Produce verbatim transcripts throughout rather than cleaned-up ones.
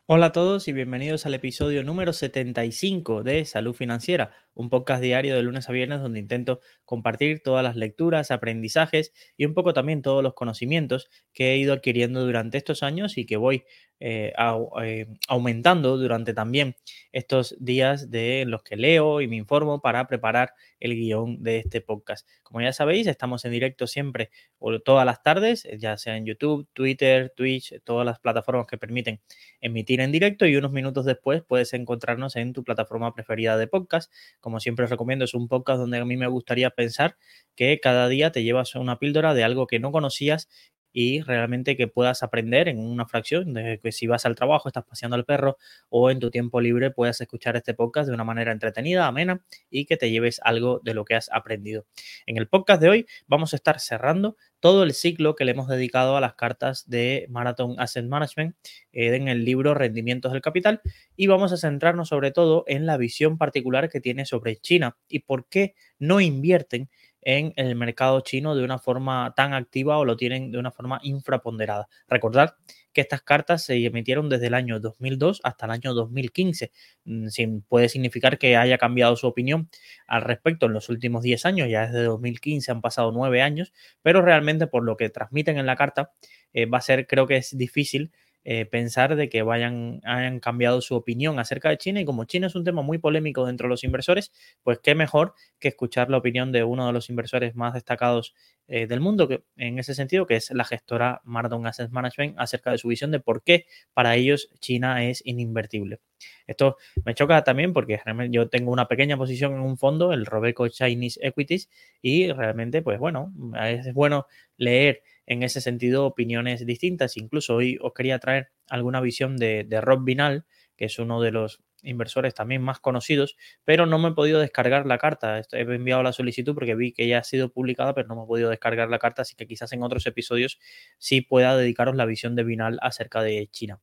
Hola a todos y bienvenidos al episodio número setenta y cinco de Salud Financiera, un podcast diario de lunes a viernes donde intento compartir todas las lecturas, aprendizajes y un poco también todos los conocimientos que he ido adquiriendo durante estos años y que voy eh, au- eh, aumentando durante también estos días de los que leo y me informo para preparar el guión de este podcast. Como ya sabéis, estamos en directo siempre o todas las tardes, ya sea en YouTube, Twitter, Twitch, todas las plataformas que permiten emitir en directo y unos minutos después puedes encontrarnos en tu plataforma preferida de podcast. Como siempre os recomiendo, es un podcast donde a mí me gustaría pensar que cada día te llevas una píldora de algo que no conocías y realmente que puedas aprender en una fracción de que si vas al trabajo, estás paseando al perro o en tu tiempo libre puedas escuchar este podcast de una manera entretenida, amena y que te lleves algo de lo que has aprendido. En el podcast de hoy vamos a estar cerrando todo el ciclo que le hemos dedicado a las cartas de Marathon Asset Management eh, en el libro Rendimientos del Capital y vamos a centrarnos sobre todo en la visión particular que tiene sobre China y por qué no invierten en el mercado chino de una forma tan activa o lo tienen de una forma infraponderada. Recordad que estas cartas se emitieron desde el año dos mil dos hasta el año dos mil quince. Sin, puede significar que haya cambiado su opinión al respecto en los últimos diez años, ya desde dos mil quince han pasado nueve años, pero realmente por lo que transmiten en la carta eh, va a ser, creo que es difícil eh, pensar de que vayan, hayan cambiado su opinión acerca de China y como China es un tema muy polémico dentro de los inversores, pues qué mejor que escuchar la opinión de uno de los inversores más destacados eh, del mundo que, en ese sentido, que es la gestora Marathon Asset Management acerca de su visión de por qué para ellos China es ininvertible. Esto me choca también porque realmente yo tengo una pequeña posición en un fondo, el Robeco Chinese Equities, y realmente, pues bueno, es bueno leer en ese sentido opiniones distintas. Incluso hoy os quería traer alguna visión de, de Rob Vinal, que es uno de los inversores también más conocidos, pero no me he podido descargar la carta. He enviado la solicitud porque vi que ya ha sido publicada, pero no me he podido descargar la carta, así que quizás en otros episodios sí pueda dedicaros la visión de Vinal acerca de China.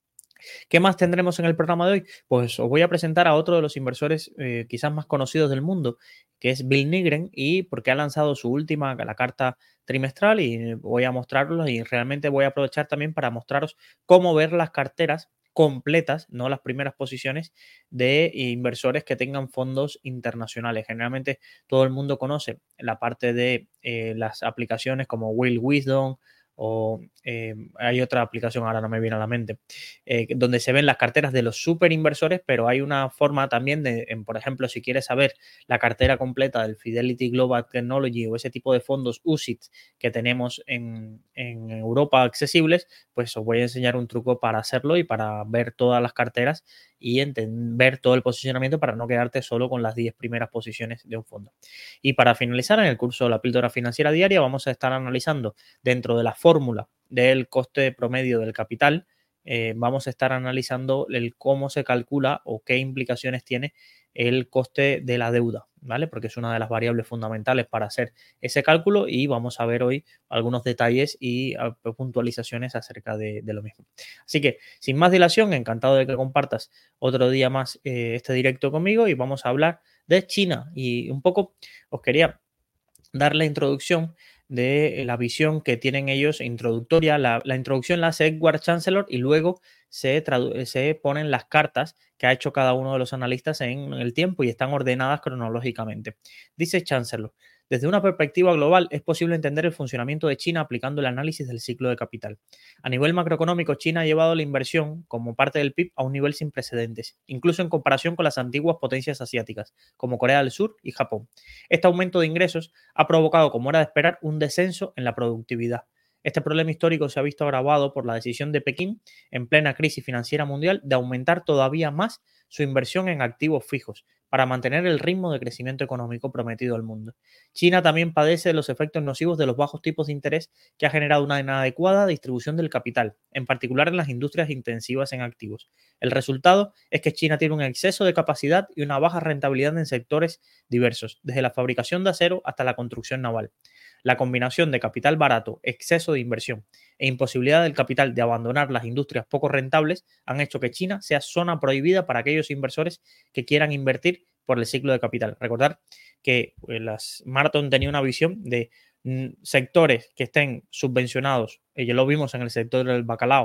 ¿Qué más tendremos en el programa de hoy? Pues os voy a presentar a otro de los inversores eh, quizás más conocidos del mundo, que es Bill Nigren, y porque ha lanzado su última, la carta trimestral, y voy a mostrarlos y realmente voy a aprovechar también para mostraros cómo ver las carteras completas, no las primeras posiciones de inversores que tengan fondos internacionales. Generalmente todo el mundo conoce la parte de eh, las aplicaciones como Will Wisdom o eh, hay otra aplicación, ahora no me viene a la mente, eh, donde se ven las carteras de los super inversores, pero hay una forma también de, en, por ejemplo, si quieres saber la cartera completa del Fidelity Global Technology o ese tipo de fondos U C I T S que tenemos en, en Europa accesibles, pues os voy a enseñar un truco para hacerlo y para ver todas las carteras y ver todo el posicionamiento para no quedarte solo con las diez primeras posiciones de un fondo. Y para finalizar, en el curso de la píldora financiera diaria vamos a estar analizando dentro de la fórmula del coste promedio del capital, eh, vamos a estar analizando el cómo se calcula o qué implicaciones tiene el coste de la deuda, ¿vale? Porque es una de las variables fundamentales para hacer ese cálculo y vamos a ver hoy algunos detalles y uh, puntualizaciones acerca de, de, lo mismo. Así que, sin más dilación, encantado de que compartas otro día más eh, este directo conmigo y vamos a hablar de China y un poco os quería dar la introducción de la visión que tienen ellos introductoria. La, la introducción la hace Edward Chancellor y luego se, se ponen las cartas que ha hecho cada uno de los analistas en el tiempo y están ordenadas cronológicamente. Dice Chancellor, desde una perspectiva global es posible entender el funcionamiento de China aplicando el análisis del ciclo de capital. A nivel macroeconómico, China ha llevado la inversión como parte del P I B a un nivel sin precedentes, incluso en comparación con las antiguas potencias asiáticas, como Corea del Sur y Japón. Este aumento de ingresos ha provocado, como era de esperar, un descenso en la productividad. Este problema histórico se ha visto agravado por la decisión de Pekín, en plena crisis financiera mundial, de aumentar todavía más su inversión en activos fijos para mantener el ritmo de crecimiento económico prometido al mundo. China también padece de los efectos nocivos de los bajos tipos de interés que ha generado una inadecuada distribución del capital, en particular en las industrias intensivas en activos. El resultado es que China tiene un exceso de capacidad y una baja rentabilidad en sectores diversos, desde la fabricación de acero hasta la construcción naval. La combinación de capital barato, exceso de inversión e imposibilidad del capital de abandonar las industrias poco rentables han hecho que China sea zona prohibida para aquellos inversores que quieran invertir por el ciclo de capital. Recordar que pues, las Marathon tenía una visión de mm, sectores que estén subvencionados, y ya lo vimos en el sector del bacalao,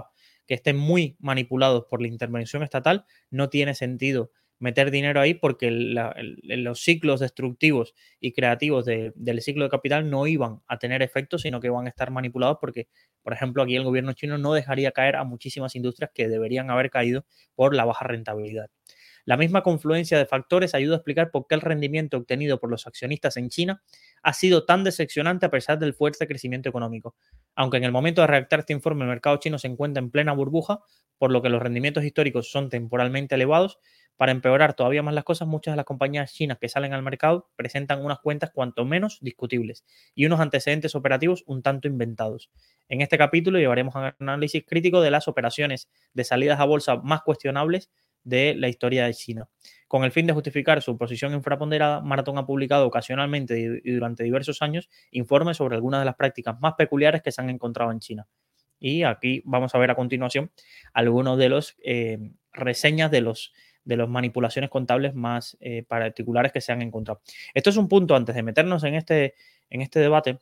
que estén muy manipulados por la intervención estatal, no tiene sentido meter dinero ahí porque la, el, los ciclos destructivos y creativos de, del ciclo de capital no iban a tener efecto, sino que van a estar manipulados porque, por ejemplo, aquí el gobierno chino no dejaría caer a muchísimas industrias que deberían haber caído por la baja rentabilidad. La misma confluencia de factores ayuda a explicar por qué el rendimiento obtenido por los accionistas en China ha sido tan decepcionante a pesar del fuerte crecimiento económico. Aunque en el momento de redactar este informe el mercado chino se encuentra en plena burbuja, por lo que los rendimientos históricos son temporalmente elevados, para empeorar todavía más las cosas, muchas de las compañías chinas que salen al mercado presentan unas cuentas cuanto menos discutibles y unos antecedentes operativos un tanto inventados. En este capítulo llevaremos a un análisis crítico de las operaciones de salidas a bolsa más cuestionables de la historia de China. Con el fin de justificar su posición infraponderada, Marathon ha publicado ocasionalmente y durante diversos años informes sobre algunas de las prácticas más peculiares que se han encontrado en China. Y aquí vamos a ver a continuación algunos de los eh, reseñas de los de las manipulaciones contables más eh, particulares que se han encontrado. Esto es un punto antes de meternos en este, en este debate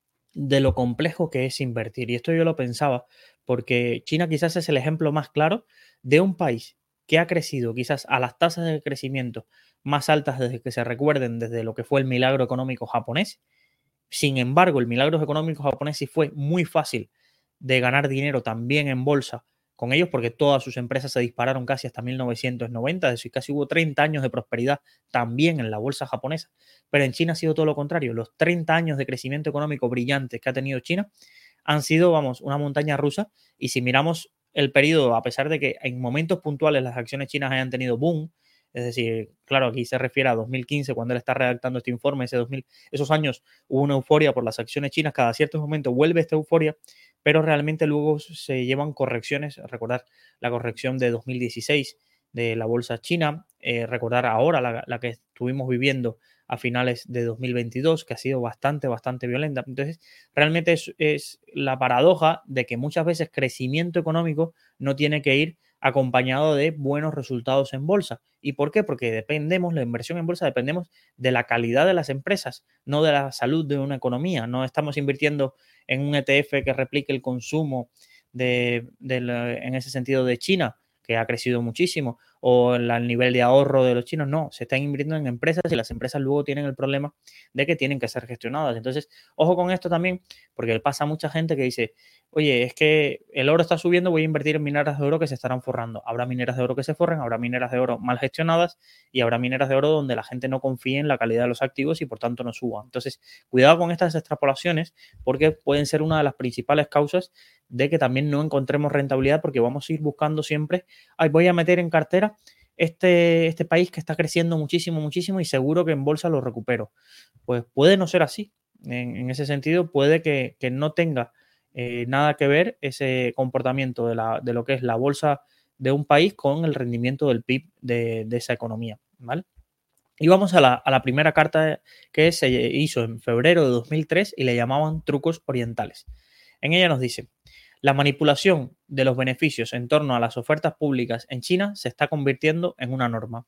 de lo complejo que es invertir. Y esto yo lo pensaba porque China quizás es el ejemplo más claro de un país que ha crecido quizás a las tasas de crecimiento más altas desde que se recuerden, desde lo que fue el milagro económico japonés. Sin embargo, el milagro económico japonés sí fue muy fácil de ganar dinero también en bolsa con ellos porque todas sus empresas se dispararon casi hasta mil novecientos noventa, es decir, casi hubo treinta años de prosperidad también en la bolsa japonesa. Pero en China ha sido todo lo contrario. Los treinta años de crecimiento económico brillantes que ha tenido China han sido, vamos, una montaña rusa. Y si miramos el periodo, a pesar de que en momentos puntuales las acciones chinas hayan tenido boom, es decir, claro, aquí se refiere a dos mil quince, cuando él está redactando este informe, ese dos mil, esos años hubo una euforia por las acciones chinas, cada cierto momento vuelve esta euforia, pero realmente luego se llevan correcciones, recordar la corrección de dos mil dieciséis de la bolsa china, eh, recordar ahora la, la que estuvimos viviendo a finales de dos mil veintidós, que ha sido bastante, bastante violenta. Entonces, realmente es, es la paradoja de que muchas veces crecimiento económico no tiene que ir acompañado de buenos resultados en bolsa. ¿Y por qué? Porque dependemos, la inversión en bolsa dependemos de la calidad de las empresas, no de la salud de una economía. No estamos invirtiendo en un E T F que replique el consumo de, de la, en ese sentido de China, que ha crecido muchísimo, o el nivel de ahorro de los chinos. No, se están invirtiendo en empresas y las empresas luego tienen el problema de que tienen que ser gestionadas. Entonces, ojo con esto también, porque pasa a mucha gente que dice, oye, es que el oro está subiendo, voy a invertir en mineras de oro que se estarán forrando. Habrá mineras de oro que se forren, habrá mineras de oro mal gestionadas y habrá mineras de oro donde la gente no confíe en la calidad de los activos y por tanto no suba. Entonces, cuidado con estas extrapolaciones porque pueden ser una de las principales causas de que también no encontremos rentabilidad porque vamos a ir buscando siempre, ay, voy a meter en cartera este, este país que está creciendo muchísimo, muchísimo y seguro que en bolsa lo recupero. Pues puede no ser así. En, en ese sentido, puede que, que no tenga eh, nada que ver ese comportamiento de, la, de lo que es la bolsa de un país con el rendimiento del P I B de, de esa economía, ¿vale? Y vamos a la, a la primera carta que se hizo en febrero de dos mil tres y le llamaban trucos orientales. En ella nos dice, la manipulación de los beneficios en torno a las ofertas públicas en China se está convirtiendo en una norma.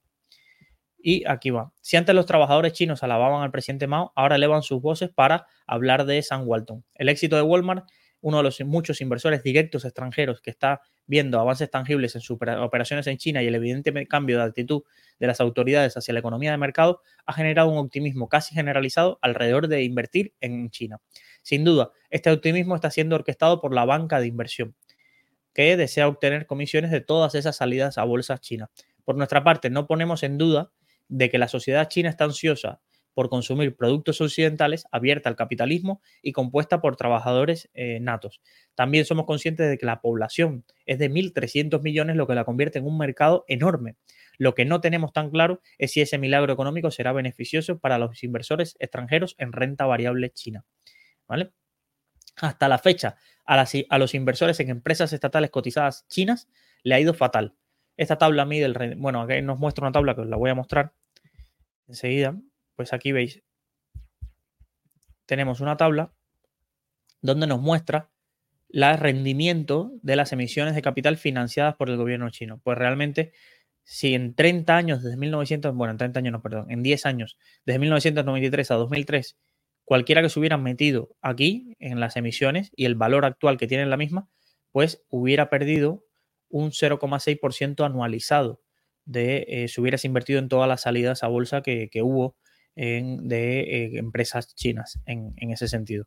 Y aquí va. Si antes los trabajadores chinos alababan al presidente Mao, ahora elevan sus voces para hablar de Sam Walton. El éxito de Walmart, uno de los muchos inversores directos extranjeros que está viendo avances tangibles en sus operaciones en China y el evidente cambio de actitud de las autoridades hacia la economía de mercado, ha generado un optimismo casi generalizado alrededor de invertir en China. Sin duda, este optimismo está siendo orquestado por la banca de inversión, que desea obtener comisiones de todas esas salidas a bolsas chinas. Por nuestra parte, no ponemos en duda de que la sociedad china está ansiosa por consumir productos occidentales, abierta al capitalismo y compuesta por trabajadores eh, natos. También somos conscientes de que la población es de mil trescientos millones, lo que la convierte en un mercado enorme. Lo que no tenemos tan claro es si ese milagro económico será beneficioso para los inversores extranjeros en renta variable china, ¿vale? Hasta la fecha, a, las, a los inversores en empresas estatales cotizadas chinas le ha ido fatal. Esta tabla mide el... Bueno, aquí nos muestra una tabla que os la voy a mostrar enseguida. Pues aquí veis, tenemos una tabla donde nos muestra el rendimiento de las emisiones de capital financiadas por el gobierno chino. Pues realmente, si en treinta años, desde mil novecientos, bueno, en treinta años no, perdón, en diez años, desde mil novecientos noventa y tres a dos mil tres, cualquiera que se hubiera metido aquí en las emisiones y el valor actual que tiene la misma, pues hubiera perdido un cero coma seis por ciento anualizado de eh, si hubieras invertido en todas las salidas a bolsa que, que hubo en, de eh, empresas chinas en, en ese sentido.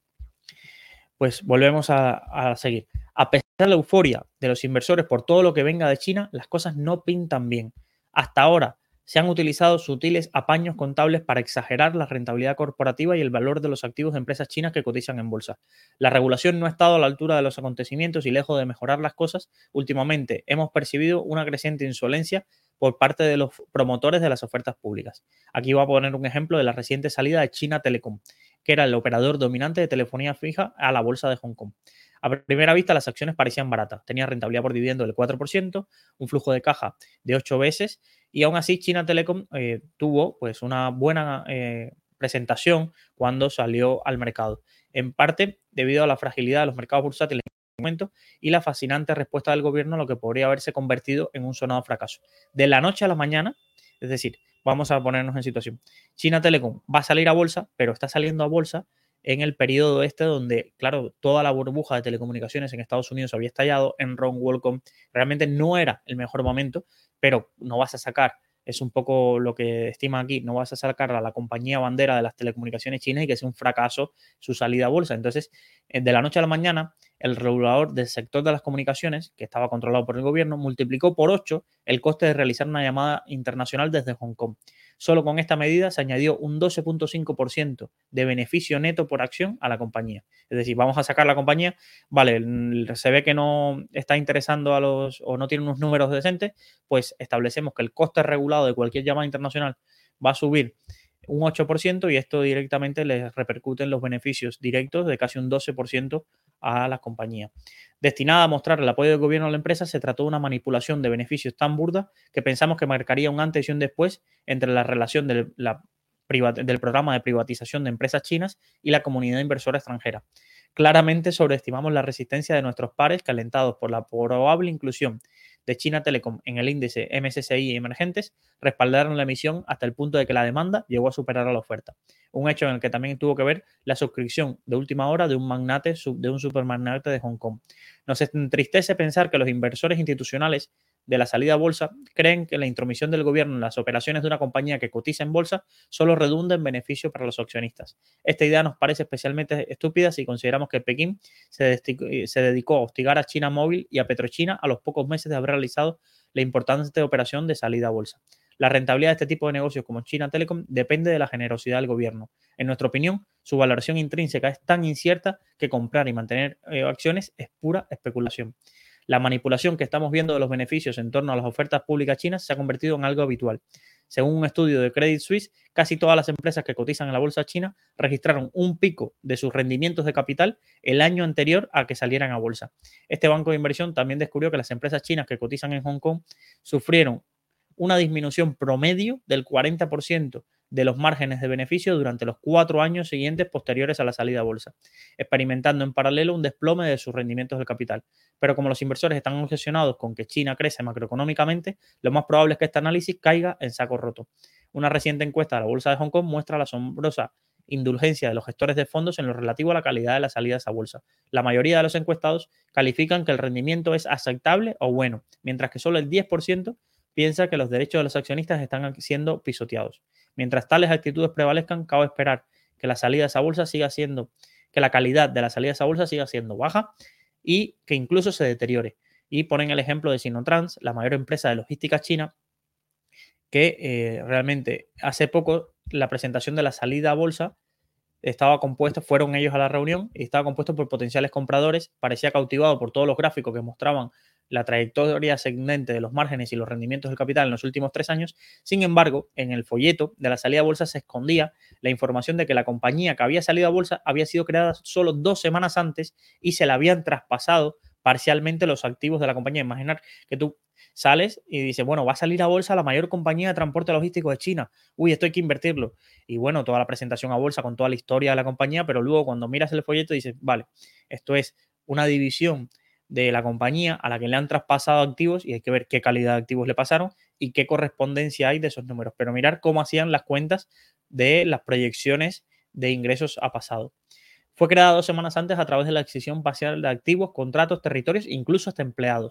Pues volvemos a, a seguir. A pesar de la euforia de los inversores por todo lo que venga de China, las cosas no pintan bien. Hasta ahora se han utilizado sutiles apaños contables para exagerar la rentabilidad corporativa y el valor de los activos de empresas chinas que cotizan en bolsa. La regulación no ha estado a la altura de los acontecimientos y lejos de mejorar las cosas, últimamente hemos percibido una creciente insolencia por parte de los promotores de las ofertas públicas. Aquí voy a poner un ejemplo de la reciente salida de China Telecom, que era el operador dominante de telefonía fija a la bolsa de Hong Kong. A primera vista, las acciones parecían baratas. Tenía rentabilidad por dividendo del cuatro por ciento, un flujo de caja de ocho veces y aún así China Telecom eh, tuvo pues, una buena eh, presentación cuando salió al mercado. En parte debido a la fragilidad de los mercados bursátiles en este momento y la fascinante respuesta del gobierno a lo que podría haberse convertido en un sonado fracaso. De la noche a la mañana, es decir, vamos a ponernos en situación. China Telecom va a salir a bolsa, pero está saliendo a bolsa en el periodo este donde, claro, toda la burbuja de telecomunicaciones en Estados Unidos había estallado, Enron, WorldCom, realmente no era el mejor momento, pero no vas a sacar, es un poco lo que estima aquí, no vas a sacar a la compañía bandera de las telecomunicaciones chinas y que sea un fracaso su salida a bolsa. Entonces, de la noche a la mañana, el regulador del sector de las comunicaciones, que estaba controlado por el gobierno, multiplicó por ocho el coste de realizar una llamada internacional desde Hong Kong. Solo con esta medida se añadió un doce punto cinco por ciento de beneficio neto por acción a la compañía. Es decir, vamos a sacar la compañía, vale, se ve que no está interesando a los o no tiene unos números decentes, pues establecemos que el coste regulado de cualquier llamada internacional va a subir un ocho por ciento y esto directamente les repercute en los beneficios directos de casi un doce por ciento a la compañía. Destinada a mostrar el apoyo del gobierno a la empresa, se trató de una manipulación de beneficios tan burda que pensamos que marcaría un antes y un después entre la relación del, la, del programa de privatización de empresas chinas y la comunidad inversora extranjera. Claramente sobreestimamos la resistencia de nuestros pares que, alentados por la probable inclusión de China Telecom en el índice M S C I emergentes, respaldaron la emisión hasta el punto de que la demanda llegó a superar a la oferta. Un hecho en el que también tuvo que ver la suscripción de última hora de un magnate, de un supermagnate de Hong Kong. Nos entristece pensar que los inversores institucionales de la salida a bolsa creen que la intromisión del gobierno en las operaciones de una compañía que cotiza en bolsa solo redunda en beneficio para los accionistas. Esta idea nos parece especialmente estúpida si consideramos que Pekín se, se dedicó a hostigar a China Móvil y a Petrochina a los pocos meses de haber realizado la importante operación de salida a bolsa. La rentabilidad de este tipo de negocios como China Telecom depende de la generosidad del gobierno. En nuestra opinión, su valoración intrínseca es tan incierta que comprar y mantener eh, acciones es pura especulación. La manipulación que estamos viendo de los beneficios en torno a las ofertas públicas chinas se ha convertido en algo habitual. Según un estudio de Credit Suisse, casi todas las empresas que cotizan en la bolsa china registraron un pico de sus rendimientos de capital el año anterior a que salieran a bolsa. Este banco de inversión también descubrió que las empresas chinas que cotizan en Hong Kong sufrieron una disminución promedio del cuarenta por ciento de los márgenes de beneficio durante los cuatro años siguientes posteriores a la salida a bolsa, experimentando en paralelo un desplome de sus rendimientos del capital. Pero como los inversores están obsesionados con que China crece macroeconómicamente, lo más probable es que este análisis caiga en saco roto. Una reciente encuesta de la bolsa de Hong Kong muestra la asombrosa indulgencia de los gestores de fondos en lo relativo a la calidad de las salidas a bolsa. La mayoría de los encuestados califican que el rendimiento es aceptable o bueno, mientras que solo el diez por ciento piensa que los derechos de los accionistas están siendo pisoteados. Mientras tales actitudes prevalezcan, cabe esperar que la salida a esa bolsa siga siendo, que la calidad de la salida a esa bolsa siga siendo baja y que incluso se deteriore. Y ponen el ejemplo de Sinotrans, la mayor empresa de logística china, que eh, realmente hace poco la presentación de la salida a bolsa estaba compuesto, fueron ellos a la reunión y estaba compuesto por potenciales compradores, parecía cautivado por todos los gráficos que mostraban la trayectoria ascendente de los márgenes y los rendimientos del capital en los últimos tres años. Sin embargo, en el folleto de la salida a bolsa se escondía la información de que la compañía que había salido a bolsa había sido creada solo dos semanas antes y se le habían traspasado parcialmente los activos de la compañía. Imaginar que tú sales y dices, bueno, va a salir a bolsa la mayor compañía de transporte logístico de China. Uy, esto hay que invertirlo. Y bueno, toda la presentación a bolsa con toda la historia de la compañía, pero luego cuando miras el folleto dices, vale, esto es una división de la compañía a la que le han traspasado activos y hay que ver qué calidad de activos le pasaron y qué correspondencia hay de esos números. Pero mirar cómo hacían las cuentas de las proyecciones de ingresos a pasado. Fue creada dos semanas antes a través de la adquisición parcial de activos, contratos, territorios, incluso hasta empleados.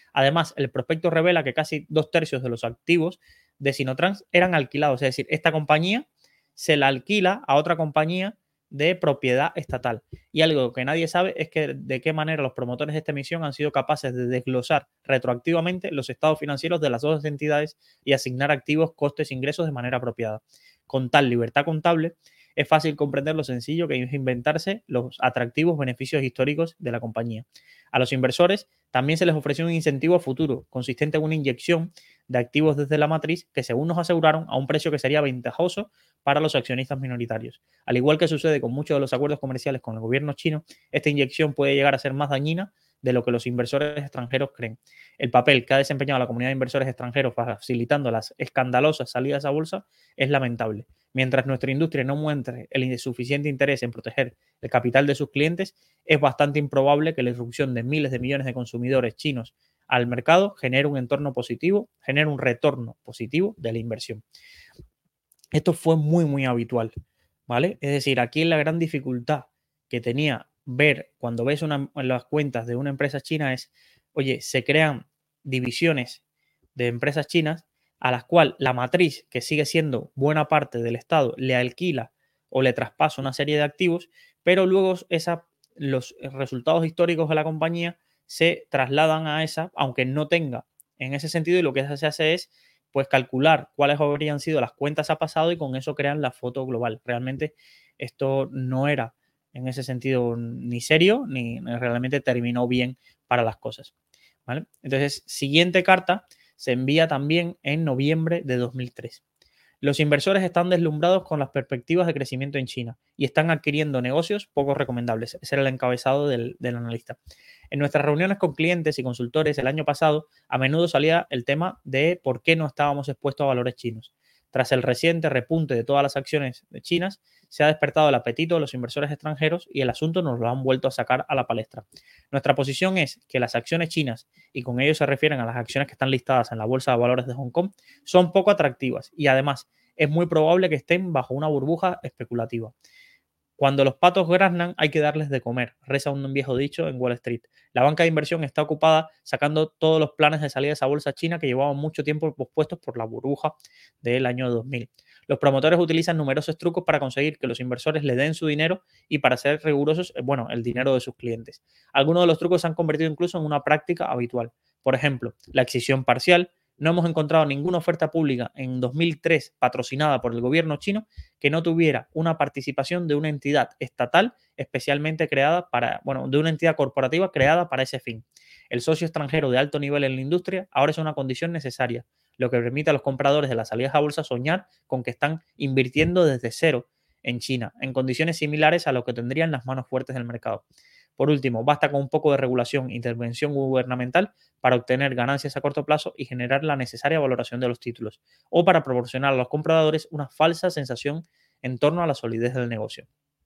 Además, el prospecto revela que casi dos tercios de los activos de Sinotrans eran alquilados, es decir, esta compañía se la alquila a otra compañía de propiedad estatal. Y algo que nadie sabe es que de qué manera los promotores de esta emisión han sido capaces de desglosar retroactivamente los estados financieros de las dos entidades y asignar activos, costes e ingresos de manera apropiada. Con tal libertad contable, es fácil comprender lo sencillo que es inventarse los atractivos beneficios históricos de la compañía. A los inversores también se les ofreció un incentivo a futuro, consistente en una inyección de activos desde la matriz que, según nos aseguraron, a un precio que sería ventajoso para los accionistas minoritarios. Al igual que sucede con muchos de los acuerdos comerciales con el gobierno chino, esta inyección puede llegar a ser más dañina de lo que los inversores extranjeros creen. El papel que ha desempeñado la comunidad de inversores extranjeros facilitando las escandalosas salidas a bolsa es lamentable. Mientras nuestra industria no muestre el suficiente interés en proteger el capital de sus clientes, es bastante improbable que la irrupción de miles de millones de consumidores chinos al mercado genere un entorno positivo, genere un retorno positivo de la inversión. Esto fue muy, muy habitual, ¿vale? Es decir, aquí la gran dificultad que tenía ver cuando ves una, las cuentas de una empresa china es, oye, se crean divisiones de empresas chinas a las cuales la matriz, que sigue siendo buena parte del Estado, le alquila o le traspasa una serie de activos, pero luego esa, los resultados históricos de la compañía se trasladan a esa, aunque no tenga en ese sentido, y lo que se hace es pues calcular cuáles habrían sido las cuentas a pasado y con eso crean la foto global. Realmente esto no era en ese sentido ni serio ni realmente terminó bien para las cosas, ¿vale? Entonces, siguiente carta se envía también en noviembre de dos mil tres. Los inversores están deslumbrados con las perspectivas de crecimiento en China y están adquiriendo negocios poco recomendables. Ese era el encabezado del, del analista. En nuestras reuniones con clientes y consultores el año pasado, a menudo salía el tema de por qué no estábamos expuestos a valores chinos. Tras el reciente repunte de todas las acciones chinas, se ha despertado el apetito de los inversores extranjeros y el asunto nos lo han vuelto a sacar a la palestra. Nuestra posición es que las acciones chinas, y con ello se refieren a las acciones que están listadas en la Bolsa de Valores de Hong Kong, son poco atractivas y además es muy probable que estén bajo una burbuja especulativa. Cuando los patos graznan hay que darles de comer, reza un viejo dicho en Wall Street. La banca de inversión está ocupada sacando todos los planes de salida de esa bolsa china que llevaban mucho tiempo pospuestos por la burbuja del año dos mil. Los promotores utilizan numerosos trucos para conseguir que los inversores le den su dinero y para ser rigurosos, bueno, el dinero de sus clientes. Algunos de los trucos se han convertido incluso en una práctica habitual. Por ejemplo, la excisión parcial. No hemos encontrado ninguna oferta pública en dos mil tres patrocinada por el gobierno chino que no tuviera una participación de una entidad estatal especialmente creada para, bueno, de una entidad corporativa creada para ese fin. El socio extranjero de alto nivel en la industria ahora es una condición necesaria, lo que permite a los compradores de las salidas a bolsa soñar con que están invirtiendo desde cero en China, en condiciones similares a lo que tendrían las manos fuertes del mercado. Por último, basta con un poco de regulación e intervención gubernamental para obtener ganancias a corto plazo y generar la necesaria valoración de los títulos, o para proporcionar a los compradores una falsa sensación en torno a la solidez del negocio.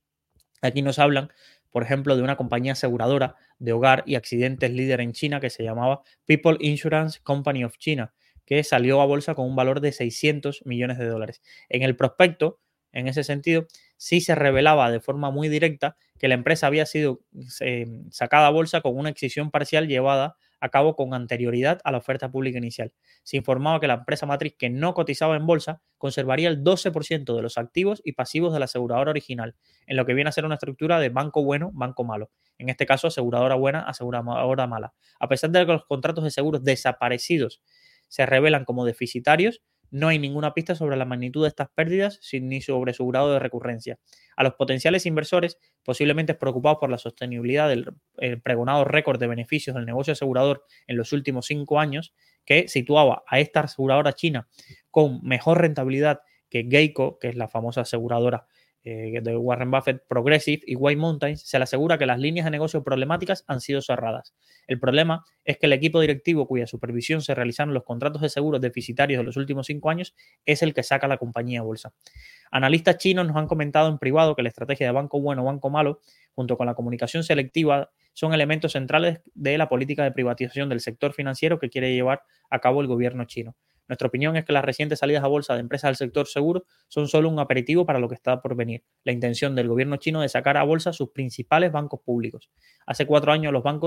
Aquí nos hablan, por ejemplo, de una compañía aseguradora de hogar y accidentes líder en China que se llamaba People Insurance Company of China, que salió a bolsa con un valor de seiscientos millones de dólares. En el prospecto, en ese sentido, sí se revelaba de forma muy directa que la empresa había sido eh, sacada a bolsa con una excisión parcial llevada a cabo con anterioridad a la oferta pública inicial. Se informaba que la empresa matriz, que no cotizaba en bolsa, conservaría el doce por ciento de los activos y pasivos de la aseguradora original, en lo que viene a ser una estructura de banco bueno, banco malo. En este caso, aseguradora buena, aseguradora mala. A pesar de que los contratos de seguros desaparecidos se revelan como deficitarios, no hay ninguna pista sobre la magnitud de estas pérdidas ni sobre su grado de recurrencia. A los potenciales inversores, posiblemente preocupados por la sostenibilidad del pregonado récord de beneficios del negocio asegurador en los últimos cinco años, que situaba a esta aseguradora china con mejor rentabilidad que Geico, que es la famosa aseguradora eh, de Warren Buffett, Progressive y White Mountains, se le asegura que las líneas de negocio problemáticas han sido cerradas. El problema es que el equipo directivo cuya supervisión se realizaron los contratos de seguros deficitarios de los últimos cinco años es el que saca a la compañía a bolsa. Analistas chinos nos han comentado en privado que la estrategia de banco bueno, banco malo, junto con la comunicación selectiva, son elementos centrales de la política de privatización del sector financiero que quiere llevar a cabo el gobierno chino. Nuestra opinión es que las recientes salidas a bolsa de empresas del sector seguro son solo un aperitivo para lo que está por venir, la intención del gobierno chino de sacar a bolsa sus principales bancos públicos. Hace cuatro años los bancos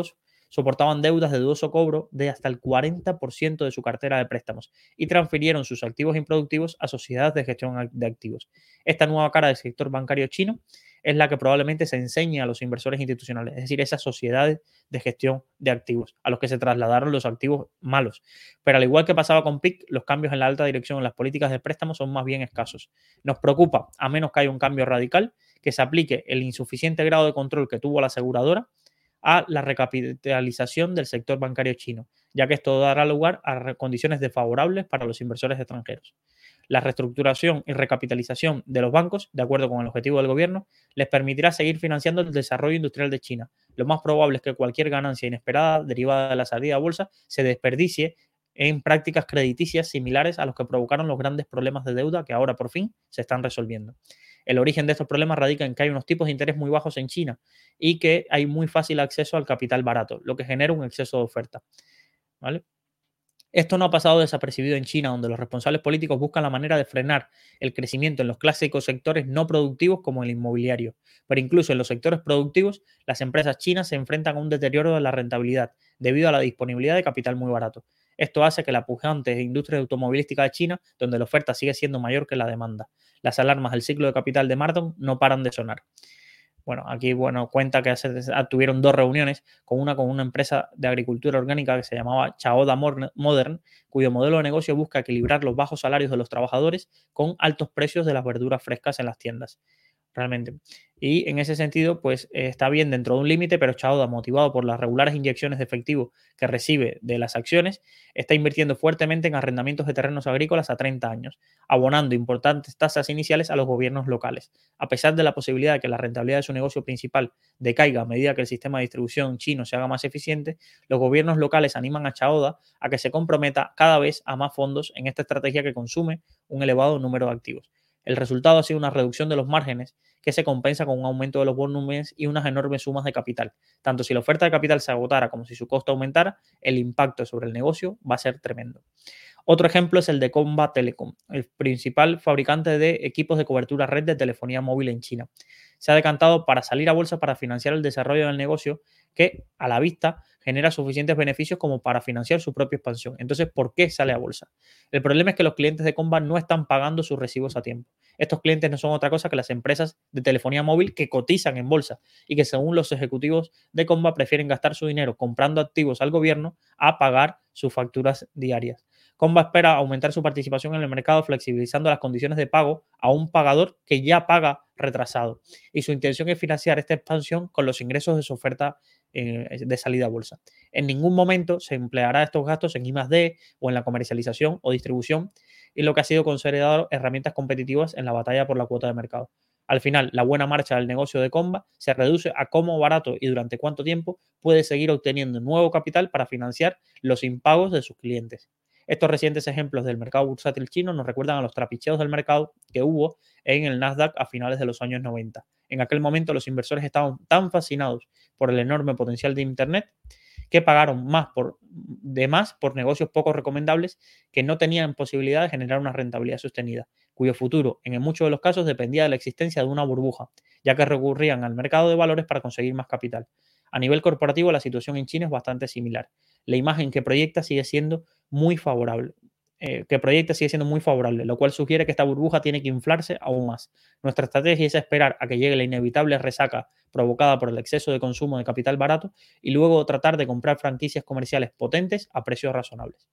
soportaban deudas de dudoso cobro de hasta el cuarenta por ciento de su cartera de préstamos y transfirieron sus activos improductivos a sociedades de gestión de activos. Esta nueva cara del sector bancario chino es la que probablemente se enseñe a los inversores institucionales, es decir, esas sociedades de gestión de activos, a los que se trasladaron los activos malos. Pero al igual que pasaba con P I C, los cambios en la alta dirección en las políticas de préstamos son más bien escasos. Nos preocupa, a menos que haya un cambio radical, que se aplique el insuficiente grado de control que tuvo la aseguradora a la recapitalización del sector bancario chino, ya que esto dará lugar a condiciones desfavorables para los inversores extranjeros. La reestructuración y recapitalización de los bancos, de acuerdo con el objetivo del gobierno, les permitirá seguir financiando el desarrollo industrial de China. Lo más probable es que cualquier ganancia inesperada derivada de la salida a bolsa se desperdicie en prácticas crediticias similares a los que provocaron los grandes problemas de deuda que ahora por fin se están resolviendo. El origen de estos problemas radica en que hay unos tipos de interés muy bajos en China y que hay muy fácil acceso al capital barato, lo que genera un exceso de oferta, ¿vale? Esto no ha pasado desapercibido en China, donde los responsables políticos buscan la manera de frenar el crecimiento en los clásicos sectores no productivos como el inmobiliario. Pero incluso en los sectores productivos, las empresas chinas se enfrentan a un deterioro de la rentabilidad debido a la disponibilidad de capital muy barato. Esto hace que la pujante industria automovilística de China, donde la oferta sigue siendo mayor que la demanda. Las alarmas del ciclo de capital de Marston no paran de sonar. Bueno, aquí bueno, cuenta que hace, tuvieron dos reuniones, con una con una empresa de agricultura orgánica que se llamaba Chaoda Modern, cuyo modelo de negocio busca equilibrar los bajos salarios de los trabajadores con altos precios de las verduras frescas en las tiendas. Realmente. Y en ese sentido, pues eh, está bien dentro de un límite, pero Chaoda, motivado por las regulares inyecciones de efectivo que recibe de las acciones, está invirtiendo fuertemente en arrendamientos de terrenos agrícolas a treinta años, abonando importantes tasas iniciales a los gobiernos locales. A pesar de la posibilidad de que la rentabilidad de su negocio principal decaiga a medida que el sistema de distribución chino se haga más eficiente, los gobiernos locales animan a Chaoda a que se comprometa cada vez a más fondos en esta estrategia que consume un elevado número de activos. El resultado ha sido una reducción de los márgenes que se compensa con un aumento de los volúmenes y unas enormes sumas de capital. Tanto si la oferta de capital se agotara como si su costo aumentara, el impacto sobre el negocio va a ser tremendo. Otro ejemplo es el de Comba Telecom, el principal fabricante de equipos de cobertura red de telefonía móvil en China. Se ha decantado para salir a bolsa para financiar el desarrollo del negocio que, a la vista, genera suficientes beneficios como para financiar su propia expansión. Entonces, ¿por qué sale a bolsa? El problema es que los clientes de Comba no están pagando sus recibos a tiempo. Estos clientes no son otra cosa que las empresas de telefonía móvil que cotizan en bolsa y que, según los ejecutivos de Comba, prefieren gastar su dinero comprando activos al gobierno a pagar sus facturas diarias. Comba espera aumentar su participación en el mercado flexibilizando las condiciones de pago a un pagador que ya paga retrasado, y su intención es financiar esta expansión con los ingresos de su oferta eh, de salida a bolsa. En ningún momento se empleará estos gastos en I más D o en la comercialización o distribución, y lo que ha sido considerado herramientas competitivas en la batalla por la cuota de mercado. Al final, la buena marcha del negocio de Comba se reduce a cómo barato y durante cuánto tiempo puede seguir obteniendo nuevo capital para financiar los impagos de sus clientes. Estos recientes ejemplos del mercado bursátil chino nos recuerdan a los trapicheos del mercado que hubo en el Nasdaq a finales de los años noventa. En aquel momento los inversores estaban tan fascinados por el enorme potencial de Internet que pagaron más por, de más por negocios poco recomendables que no tenían posibilidad de generar una rentabilidad sostenida, cuyo futuro en muchos de los casos dependía de la existencia de una burbuja, ya que recurrían al mercado de valores para conseguir más capital. A nivel corporativo, la situación en China es bastante similar. La imagen que proyecta sigue siendo muy favorable, eh, que proyecta sigue siendo muy favorable, lo cual sugiere que esta burbuja tiene que inflarse aún más. Nuestra estrategia es esperar a que llegue la inevitable resaca provocada por el exceso de consumo de capital barato y luego tratar de comprar franquicias comerciales potentes a precios razonables.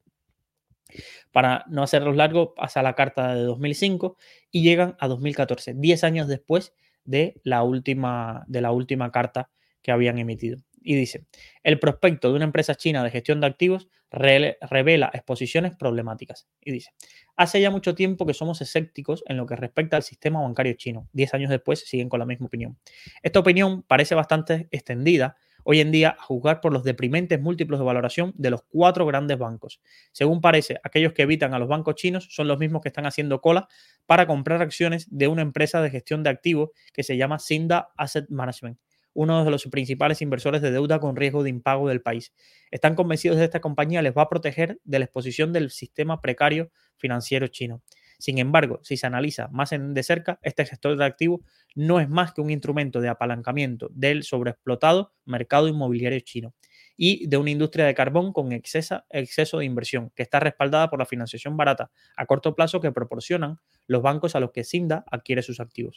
Para no hacerlos largos, pasa la carta de dos mil cinco y llegan a dos mil catorce, diez años después de la última, de la última carta que habían emitido. Y dice, el prospecto de una empresa china de gestión de activos re revela exposiciones problemáticas. Y dice, hace ya mucho tiempo que somos escépticos en lo que respecta al sistema bancario chino. Diez años después siguen con la misma opinión. Esta opinión parece bastante extendida hoy en día a juzgar por los deprimentes múltiplos de valoración de los cuatro grandes bancos. Según parece, aquellos que evitan a los bancos chinos son los mismos que están haciendo cola para comprar acciones de una empresa de gestión de activos que se llama Cinda Asset Management, uno de los principales inversores de deuda con riesgo de impago del país. Están convencidos de que esta compañía les va a proteger de la exposición del sistema precario financiero chino. Sin embargo, si se analiza más de cerca, este gestor de activos no es más que un instrumento de apalancamiento del sobreexplotado mercado inmobiliario chino. y de una industria de carbón con excesa, exceso de inversión, que está respaldada por la financiación barata a corto plazo que proporcionan los bancos a los que Cinda adquiere sus activos.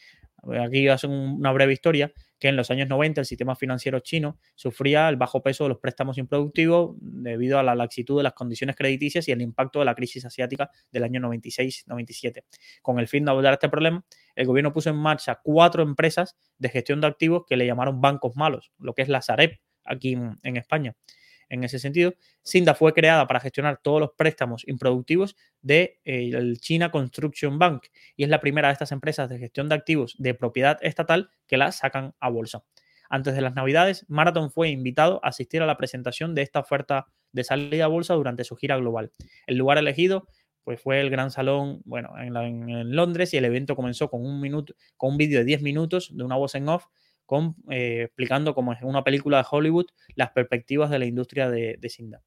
Aquí hacen una breve historia que en los años noventa el sistema financiero chino sufría el bajo peso de los préstamos improductivos debido a la laxitud de las condiciones crediticias y el impacto de la crisis asiática del año noventa y seis noventa y siete. Con el fin de abordar este problema, el gobierno puso en marcha cuatro empresas de gestión de activos que le llamaron bancos malos, lo que es la Sareb aquí en, en España. En ese sentido, Cinda fue creada para gestionar todos los préstamos improductivos del de, eh, China Construction Bank y es la primera de estas empresas de gestión de activos de propiedad estatal que la sacan a bolsa. Antes de las Navidades, Marathon fue invitado a asistir a la presentación de esta oferta de salida a bolsa durante su gira global. El lugar elegido pues, fue el Gran Salón bueno, en, la, en Londres y el evento comenzó con un, minuto, con un vídeo de diez minutos de una voz en off Con, eh, explicando como es una película de Hollywood las perspectivas de la industria de, de Cinda.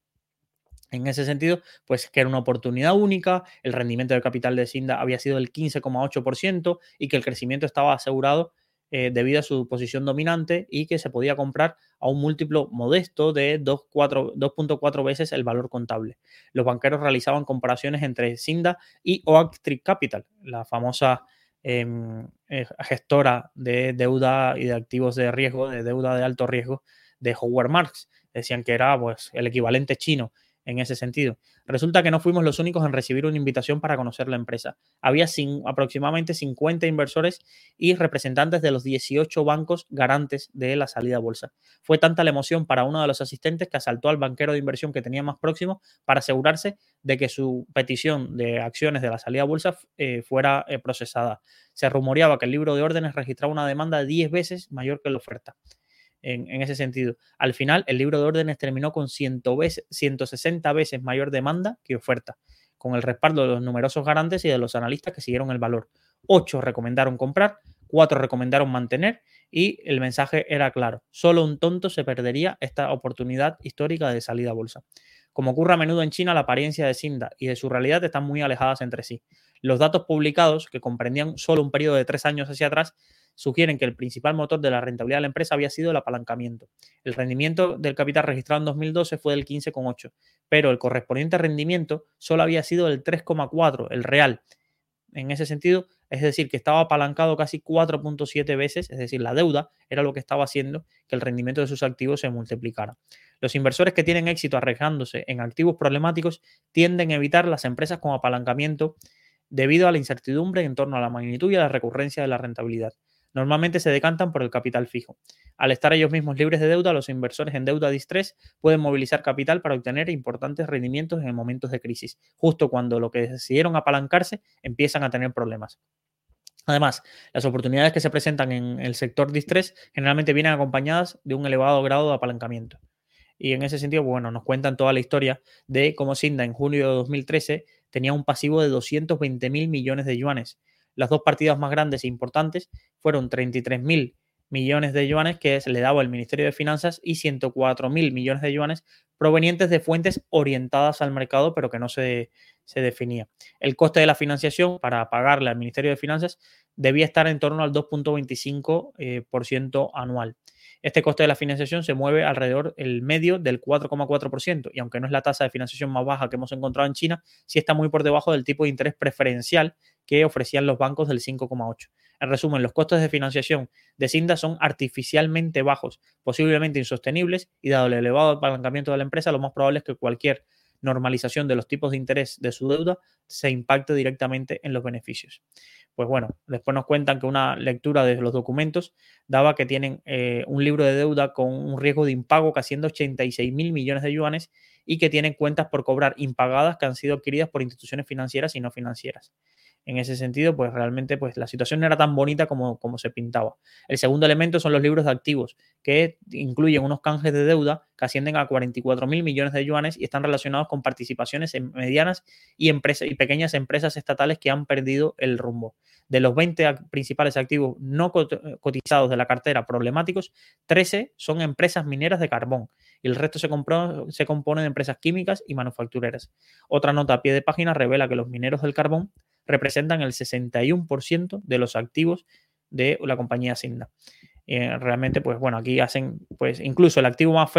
En ese sentido, pues que era una oportunidad única, el rendimiento del capital de Cinda había sido del quince coma ocho por ciento y que el crecimiento estaba asegurado eh, debido a su posición dominante y que se podía comprar a un múltiplo modesto de dos punto cuatro veces el valor contable. Los banqueros realizaban comparaciones entre Cinda y Oak Tree Capital, la famosa Eh, eh, gestora de deuda y de activos de riesgo, de deuda de alto riesgo de Howard Marks. Decían que era pues, el equivalente chino en ese sentido. Resulta que no fuimos los únicos en recibir una invitación para conocer la empresa. Había sin, aproximadamente cincuenta inversores y representantes de los dieciocho bancos garantes de la salida a bolsa. Fue tanta la emoción para uno de los asistentes que asaltó al banquero de inversión que tenía más próximo para asegurarse de que su petición de acciones de la salida a bolsa eh, fuera eh, procesada. Se rumoreaba que el libro de órdenes registraba una demanda diez veces mayor que la oferta. En, en ese sentido, al final el libro de órdenes terminó con ciento sesenta veces mayor demanda que oferta, con el respaldo de los numerosos garantes y de los analistas que siguieron el valor. Ocho recomendaron comprar, cuatro recomendaron mantener y el mensaje era claro: solo un tonto se perdería esta oportunidad histórica de salida a bolsa. Como ocurre a menudo en China, la apariencia de Cinda y de su realidad están muy alejadas entre sí. Los datos publicados, que comprendían solo un periodo de tres años hacia atrás, sugieren que el principal motor de la rentabilidad de la empresa había sido el apalancamiento. El rendimiento del capital registrado en dos mil doce fue del quince coma ocho, pero el correspondiente rendimiento solo había sido del tres coma cuatro, el real. En ese sentido, es decir, que estaba apalancado casi cuatro punto siete veces, es decir, la deuda era lo que estaba haciendo que el rendimiento de sus activos se multiplicara. Los inversores que tienen éxito arriesgándose en activos problemáticos tienden a evitar las empresas con apalancamiento debido a la incertidumbre en torno a la magnitud y a la recurrencia de la rentabilidad. Normalmente se decantan por el capital fijo. Al estar ellos mismos libres de deuda, los inversores en deuda distress pueden movilizar capital para obtener importantes rendimientos en momentos de crisis, justo cuando lo que decidieron apalancarse empiezan a tener problemas. Además, las oportunidades que se presentan en el sector distress generalmente vienen acompañadas de un elevado grado de apalancamiento. Y en ese sentido, bueno, nos cuentan toda la historia de cómo Cinda en junio de dos mil trece tenía un pasivo de doscientos veinte mil millones de yuanes. Las dos partidas más grandes e importantes fueron treinta y tres mil millones de yuanes que se le daba el Ministerio de Finanzas y ciento cuatro mil millones de yuanes provenientes de fuentes orientadas al mercado, pero que no se, se definía. El coste de la financiación para pagarle al Ministerio de Finanzas debía estar en torno al dos punto veinticinco por ciento eh, anual. Este coste de la financiación se mueve alrededor el medio del cuatro coma cuatro por ciento y aunque no es la tasa de financiación más baja que hemos encontrado en China, sí está muy por debajo del tipo de interés preferencial que ofrecían los bancos del cinco coma ocho. En resumen, los costes de financiación de Cinda son artificialmente bajos, posiblemente insostenibles y dado el elevado apalancamiento de la empresa, lo más probable es que cualquier normalización de los tipos de interés de su deuda se impacte directamente en los beneficios. Pues bueno, después nos cuentan que una lectura de los documentos daba que tienen eh, un libro de deuda con un riesgo de impago que asciende a ochenta y seis mil millones de yuanes y que tienen cuentas por cobrar impagadas que han sido adquiridas por instituciones financieras y no financieras. En ese sentido, pues realmente pues, la situación no era tan bonita como, como se pintaba. El segundo elemento son los libros de activos, que incluyen unos canjes de deuda que ascienden a cuarenta y cuatro mil millones de yuanes y están relacionados con participaciones en medianas y, empresas, y pequeñas empresas estatales que han perdido el rumbo. De los veinte principales activos no cotizados de la cartera problemáticos, trece son empresas mineras de carbón y el resto se, compró, se compone de empresas químicas y manufactureras. Otra nota a pie de página revela que los mineros del carbón representan el sesenta y uno por ciento de los activos de la compañía Cinda. Eh, realmente, pues bueno, aquí hacen, pues incluso el activo más feo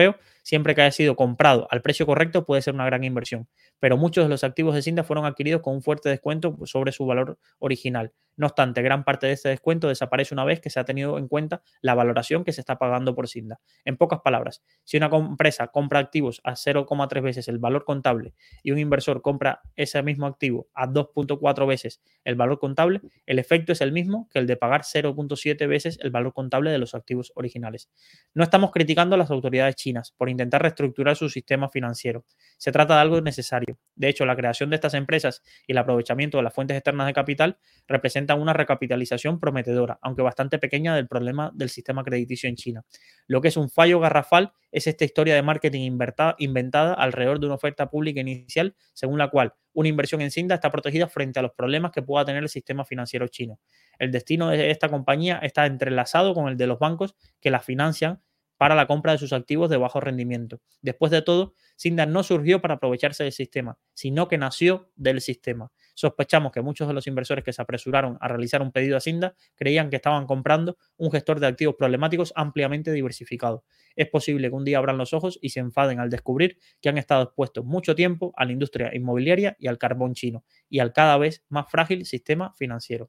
Siempre que haya sido comprado al precio correcto puede ser una gran inversión, pero muchos de los activos de Cinda fueron adquiridos con un fuerte descuento sobre su valor original. No obstante, gran parte de este descuento desaparece una vez que se ha tenido en cuenta la valoración que se está pagando por Cinda. En pocas palabras, si una empresa compra activos a cero coma tres veces el valor contable y un inversor compra ese mismo activo a dos punto cuatro veces el valor contable, el efecto es el mismo que el de pagar cero punto siete veces el valor contable de los activos originales. No estamos criticando a las autoridades chinas por intentar reestructurar su sistema financiero. Se trata de algo necesario. De hecho, la creación de estas empresas y el aprovechamiento de las fuentes externas de capital representan una recapitalización prometedora, aunque bastante pequeña, del problema del sistema crediticio en China. Lo que es un fallo garrafal es esta historia de marketing inventada alrededor de una oferta pública inicial, según la cual una inversión en Cinda está protegida frente a los problemas que pueda tener el sistema financiero chino. El destino de esta compañía está entrelazado con el de los bancos que la financian para la compra de sus activos de bajo rendimiento. Después de todo, Cinda no surgió para aprovecharse del sistema, sino que nació del sistema. Sospechamos que muchos de los inversores que se apresuraron a realizar un pedido a Cinda creían que estaban comprando un gestor de activos problemáticos ampliamente diversificado. Es posible que un día abran los ojos y se enfaden al descubrir que han estado expuestos mucho tiempo a la industria inmobiliaria y al carbón chino y al cada vez más frágil sistema financiero.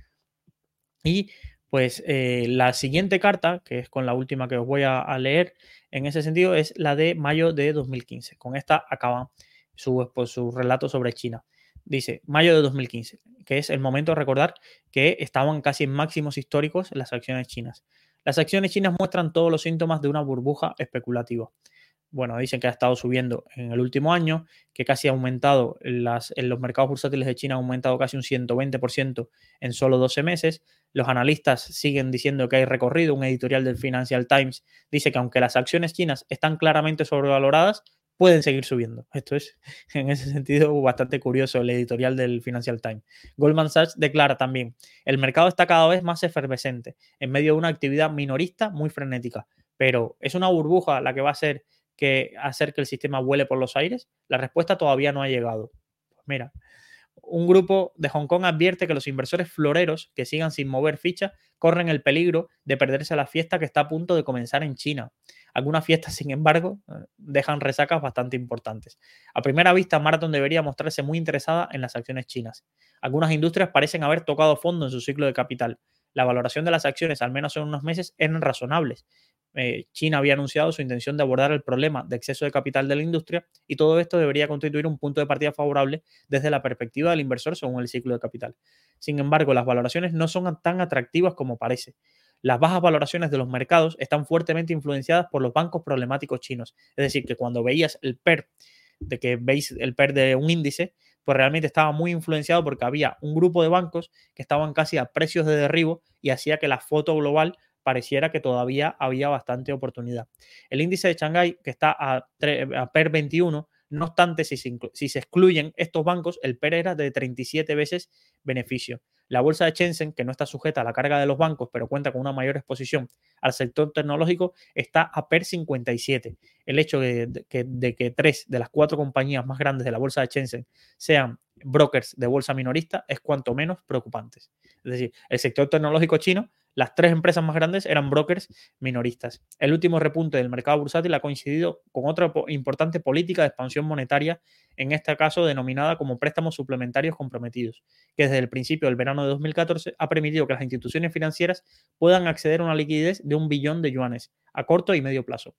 Y pues eh, la siguiente carta, que es con la última que os voy a, a leer en ese sentido, es la de mayo de dos mil quince. Con esta acaba su, pues, su relato sobre China. Dice, mayo de dos mil quince, que es el momento de recordar que estaban casi en máximos históricos las acciones chinas. Las acciones chinas muestran todos los síntomas de una burbuja especulativa. Bueno, dicen que ha estado subiendo en el último año, que casi ha aumentado, las, en los mercados bursátiles de China ha aumentado casi un ciento veinte por ciento en solo doce meses. Los analistas siguen diciendo que hay recorrido. Un editorial del Financial Times dice que aunque las acciones chinas están claramente sobrevaloradas, pueden seguir subiendo. Esto es, en ese sentido, bastante curioso el editorial del Financial Times. Goldman Sachs declara también, el mercado está cada vez más efervescente, en medio de una actividad minorista muy frenética, pero ¿es una burbuja la que va a ser que hacer que el sistema vuele por los aires? La respuesta todavía no ha llegado. Pues mira, un grupo de Hong Kong advierte que los inversores floreros que sigan sin mover ficha corren el peligro de perderse la fiesta que está a punto de comenzar en China. Algunas fiestas, sin embargo, dejan resacas bastante importantes. A primera vista, Marathon debería mostrarse muy interesada en las acciones chinas. Algunas industrias parecen haber tocado fondo en su ciclo de capital. La valoración de las acciones, al menos en unos meses, eran razonables. Eh, China había anunciado su intención de abordar el problema de exceso de capital de la industria y todo esto debería constituir un punto de partida favorable desde la perspectiva del inversor según el ciclo de capital. Sin embargo, las valoraciones no son tan atractivas como parece. Las bajas valoraciones de los mercados están fuertemente influenciadas por los bancos problemáticos chinos. Es decir, que cuando veías el P E R, de que veis el P E R de un índice, pues realmente estaba muy influenciado porque había un grupo de bancos que estaban casi a precios de derribo y hacía que la foto global pareciera que todavía había bastante oportunidad. El índice de Shanghái, que está a, a P E R veintiuno, no obstante, si se, si se excluyen estos bancos, el P E R era de treinta y siete veces beneficio. La bolsa de Shenzhen, que no está sujeta a la carga de los bancos, pero cuenta con una mayor exposición al sector tecnológico, está a P E R cincuenta y siete. El hecho de, de, de, de que tres de las cuatro compañías más grandes de la bolsa de Shenzhen sean brokers de bolsa minorista es cuanto menos preocupante. Es decir, el sector tecnológico chino, las tres empresas más grandes eran brokers minoristas. El último repunte del mercado bursátil ha coincidido con otra importante política de expansión monetaria, en este caso denominada como préstamos suplementarios comprometidos, que desde el principio del verano de dos mil catorce ha permitido que las instituciones financieras puedan acceder a una liquidez de un billón de yuanes a corto y medio plazo.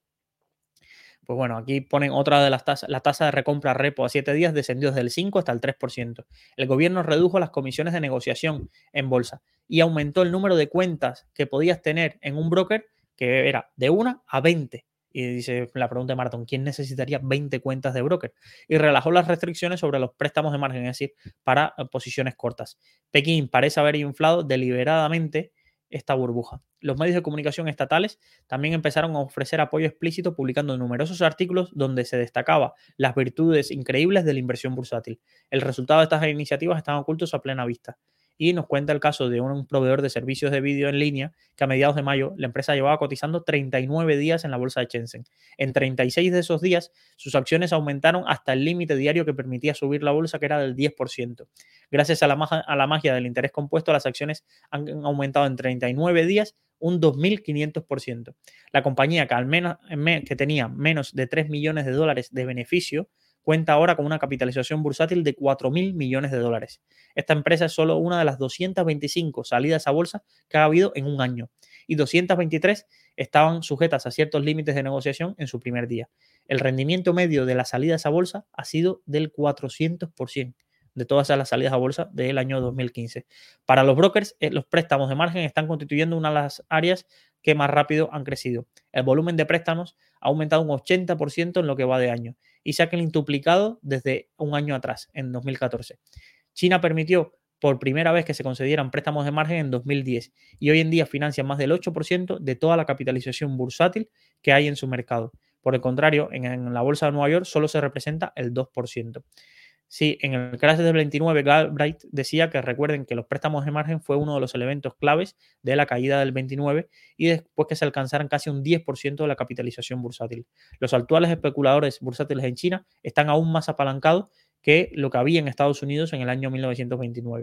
Pues bueno, aquí ponen otra de las tasas. La tasa de recompra repo a siete días descendió desde el cinco hasta el tres por ciento. El gobierno redujo las comisiones de negociación en bolsa y aumentó el número de cuentas que podías tener en un broker, que era de una a veinte. Y dice la pregunta de Marathon, ¿quién necesitaría veinte cuentas de broker? Y relajó las restricciones sobre los préstamos de margen, es decir, para posiciones cortas. Pekín parece haber inflado deliberadamente esta burbuja. Los medios de comunicación estatales también empezaron a ofrecer apoyo explícito publicando numerosos artículos donde se destacaba las virtudes increíbles de la inversión bursátil. El resultado de estas iniciativas estaban ocultos a plena vista. Y nos cuenta el caso de un proveedor de servicios de vídeo en línea que a mediados de mayo la empresa llevaba cotizando treinta y nueve días en la bolsa de Shenzhen. En treinta y seis de esos días, sus acciones aumentaron hasta el límite diario que permitía subir la bolsa, que era del diez por ciento. Gracias a la, magia, a la magia del interés compuesto, las acciones han aumentado en treinta y nueve días un dos mil quinientos por ciento. La compañía, que, al menos, que tenía menos de tres millones de dólares de beneficio, cuenta ahora con una capitalización bursátil de cuatro mil millones de dólares. Esta empresa es solo una de las doscientas veinticinco salidas a bolsa que ha habido en un año, y doscientas veintitrés estaban sujetas a ciertos límites de negociación en su primer día. El rendimiento medio de las salidas a bolsa ha sido del cuatrocientos por ciento de todas las salidas a bolsa del año dos mil quince. Para los brokers, los préstamos de margen están constituyendo una de las áreas que más rápido han crecido. El volumen de préstamos ha aumentado un ochenta por ciento en lo que va de año y se ha quintuplicado desde un año atrás, en dos mil catorce. China permitió por primera vez que se concedieran préstamos de margen en dos mil diez y hoy en día financia más del ocho por ciento de toda la capitalización bursátil que hay en su mercado. Por el contrario, en, en la bolsa de Nueva York solo se representa el dos por ciento. Sí, en el crash del veintinueve, Galbraith decía que recuerden que los préstamos de margen fue uno de los elementos claves de la caída del veintinueve y después que se alcanzaran casi un diez por ciento de la capitalización bursátil. Los actuales especuladores bursátiles en China están aún más apalancados que lo que había en Estados Unidos en el año mil novecientos veintinueve.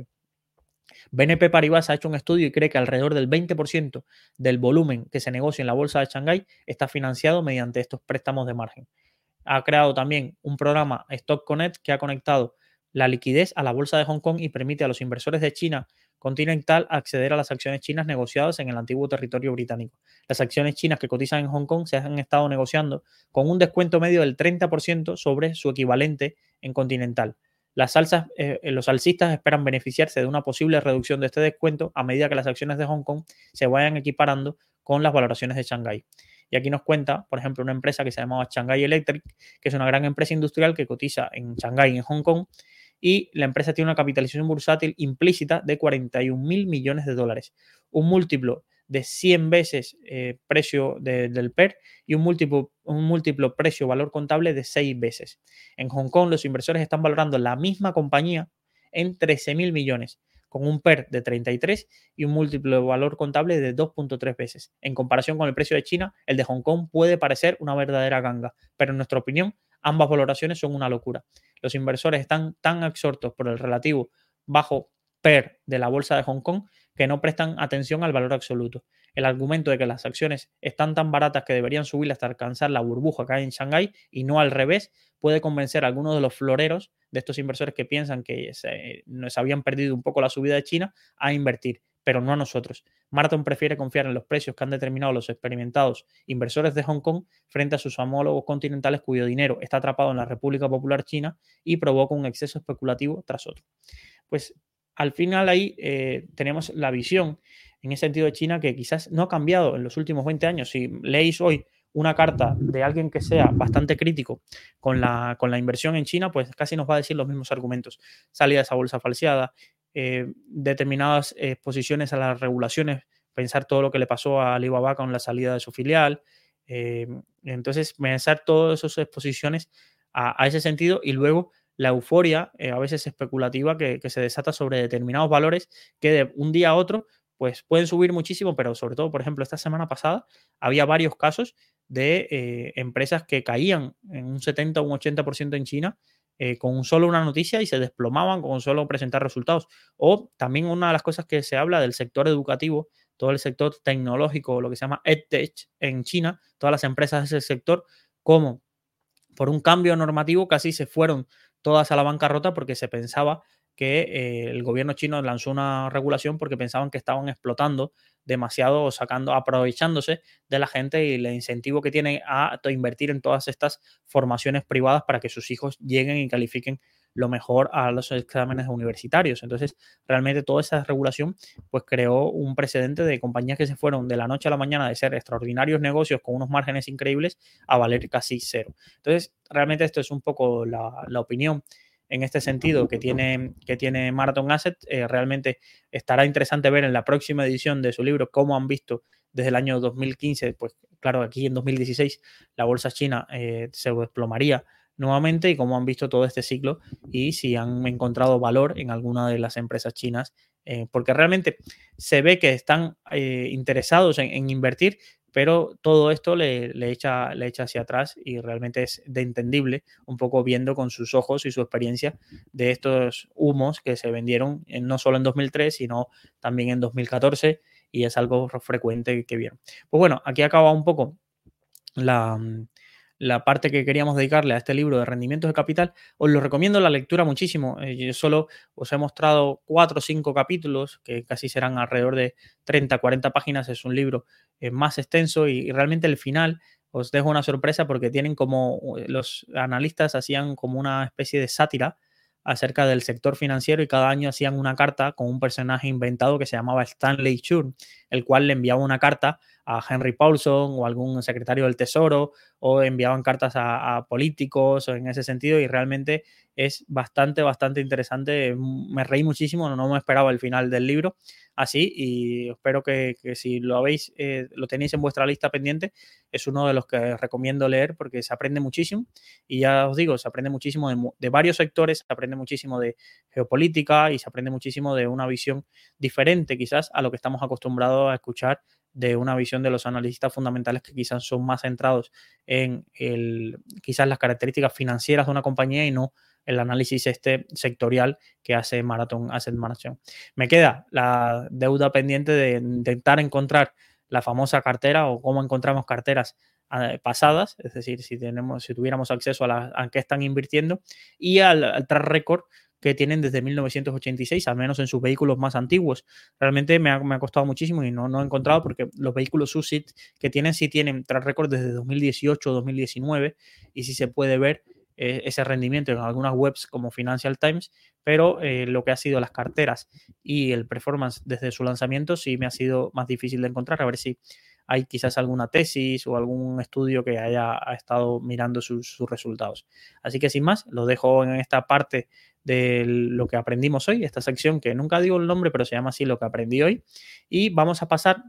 B N P Paribas ha hecho un estudio y cree que alrededor del veinte por ciento del volumen que se negocia en la bolsa de Shanghái está financiado mediante estos préstamos de margen. Ha creado también un programa Stock Connect que ha conectado la liquidez a la bolsa de Hong Kong y permite a los inversores de China continental acceder a las acciones chinas negociadas en el antiguo territorio británico. Las acciones chinas que cotizan en Hong Kong se han estado negociando con un descuento medio del treinta por ciento sobre su equivalente en continental. Las alzas, eh, los alcistas esperan beneficiarse de una posible reducción de este descuento a medida que las acciones de Hong Kong se vayan equiparando con las valoraciones de Shanghái. Y aquí nos cuenta, por ejemplo, una empresa que se llamaba Shanghai Electric, que es una gran empresa industrial que cotiza en Shanghái y en Hong Kong, y la empresa tiene una capitalización bursátil implícita de cuarenta y un mil millones de dólares, un múltiplo de cien veces eh, precio de, del P E R y un múltiplo, un múltiplo precio-valor contable de seis veces. En Hong Kong, los inversores están valorando la misma compañía en trece mil millones, con un P E R de treinta y tres y un múltiplo de valor contable de dos punto tres veces. En comparación con el precio de China, el de Hong Kong puede parecer una verdadera ganga, pero en nuestra opinión, ambas valoraciones son una locura. Los inversores están tan absortos por el relativo bajo P E R de la bolsa de Hong Kong que no prestan atención al valor absoluto. El argumento de que las acciones están tan baratas que deberían subir hasta alcanzar la burbuja que hay en Shanghái y no al revés puede convencer a algunos de los floreros de estos inversores que piensan que se, se habían perdido un poco la subida de China a invertir, pero no a nosotros. Marathon prefiere confiar en los precios que han determinado los experimentados inversores de Hong Kong frente a sus homólogos continentales cuyo dinero está atrapado en la República Popular China y provoca un exceso especulativo tras otro. Pues al final ahí eh, tenemos la visión en ese sentido de China que quizás no ha cambiado en los últimos veinte años. Si leéis hoy una carta de alguien que sea bastante crítico con la, con la inversión en China, pues casi nos va a decir los mismos argumentos. Salida de esa bolsa falseada, eh, determinadas exposiciones a las regulaciones, pensar todo lo que le pasó a Alibaba con la salida de su filial. Eh, entonces, pensar todas esas exposiciones a, a ese sentido y luego la euforia, eh, a veces especulativa, que, que se desata sobre determinados valores que de un día a otro pues pueden subir muchísimo, pero sobre todo, por ejemplo, esta semana pasada había varios casos de eh, empresas que caían en un setenta o un ochenta por ciento en China eh, con solo una noticia y se desplomaban con solo presentar resultados. O también una de las cosas que se habla del sector educativo, todo el sector tecnológico, lo que se llama EdTech en China, todas las empresas de ese sector, como por un cambio normativo casi se fueron todas a la bancarrota porque se pensaba que eh, el gobierno chino lanzó una regulación porque pensaban que estaban explotando demasiado o sacando, aprovechándose de la gente y el incentivo que tiene a invertir en todas estas formaciones privadas para que sus hijos lleguen y califiquen lo mejor a los exámenes universitarios. Entonces, realmente toda esa regulación pues creó un precedente de compañías que se fueron de la noche a la mañana de ser extraordinarios negocios con unos márgenes increíbles a valer casi cero. Entonces, realmente esto es un poco la, la opinión en este sentido que tiene, que tiene Marathon Asset. Eh, realmente estará interesante ver en la próxima edición de su libro cómo han visto desde el año dos mil quince, pues claro, aquí en dos mil dieciséis la bolsa china eh, se desplomaría nuevamente y cómo han visto todo este ciclo y si han encontrado valor en alguna de las empresas chinas eh, porque realmente se ve que están eh, interesados en, en invertir, pero todo esto le, le, echa, le echa hacia atrás y realmente es de entendible, un poco viendo con sus ojos y su experiencia de estos humos que se vendieron en, no solo en dos mil tres, sino también en dos mil catorce, y es algo frecuente que vieron. Pues bueno, aquí acaba un poco la, la parte que queríamos dedicarle a este libro de rendimientos de capital. Os lo recomiendo la lectura muchísimo. Eh, yo solo os he mostrado cuatro o cinco capítulos, que casi serán alrededor de treinta, cuarenta páginas. Es un libro eh, más extenso y, y realmente el final os dejo una sorpresa porque tienen como, los analistas hacían como una especie de sátira acerca del sector financiero y cada año hacían una carta con un personaje inventado que se llamaba Stanley Churn, el cual le enviaba una carta a Henry Paulson o algún secretario del Tesoro, o enviaban cartas a, a políticos o en ese sentido, y realmente es bastante, bastante interesante. Me reí muchísimo, no me esperaba el final del libro así, y espero que, que si lo habéis, eh, lo tenéis en vuestra lista pendiente, es uno de los que recomiendo leer porque se aprende muchísimo, y ya os digo, se aprende muchísimo de, de varios sectores, se aprende muchísimo de geopolítica y se aprende muchísimo de una visión diferente quizás a lo que estamos acostumbrados a escuchar, de una visión de los analistas fundamentales que quizás son más centrados en el, quizás las características financieras de una compañía y no el análisis este sectorial que hace Marathon Asset Management. Me queda la deuda pendiente de intentar encontrar la famosa cartera o cómo encontramos carteras pasadas, es decir, si tenemos, si tuviéramos acceso a, la, a qué están invirtiendo, y al, al track record que tienen desde mil novecientos ochenta y seis, al menos en sus vehículos más antiguos. Realmente me ha, me ha costado muchísimo y no, no he encontrado, porque los vehículos U C I T que tienen sí tienen track record desde dos mil dieciocho o dos mil diecinueve, y sí se puede ver eh, ese rendimiento en algunas webs como Financial Times, pero eh, lo que ha sido las carteras y el performance desde su lanzamiento sí me ha sido más difícil de encontrar. A ver si hay quizás alguna tesis o algún estudio que haya ha estado mirando sus, sus resultados. Así que sin más, lo dejo en esta parte de lo que aprendimos hoy, esta sección que nunca digo el nombre, pero se llama así, lo que aprendí hoy, y vamos a pasar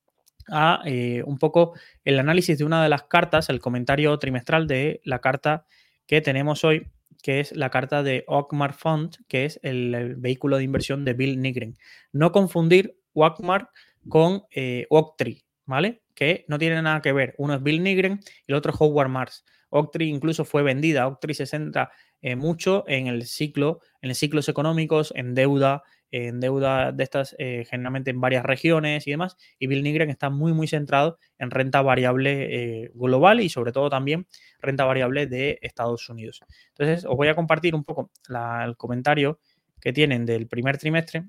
a eh, un poco el análisis de una de las cartas, el comentario trimestral de la carta que tenemos hoy, que es la carta de Oakmar Fund, que es el, el vehículo de inversión de Bill Nigren. No confundir Oakmar con eh, Oaktree, ¿vale? Que no tiene nada que ver. Uno es Bill Nigren y el otro es Howard Marks. Oaktree incluso fue vendida. Oaktree se centra eh, mucho en el ciclo, en los ciclos económicos, en deuda, en deuda de estas eh, generalmente en varias regiones y demás, y Bill Nigren está muy muy centrado en renta variable eh, global y sobre todo también renta variable de Estados Unidos. Entonces os voy a compartir un poco la, el comentario que tienen del primer trimestre,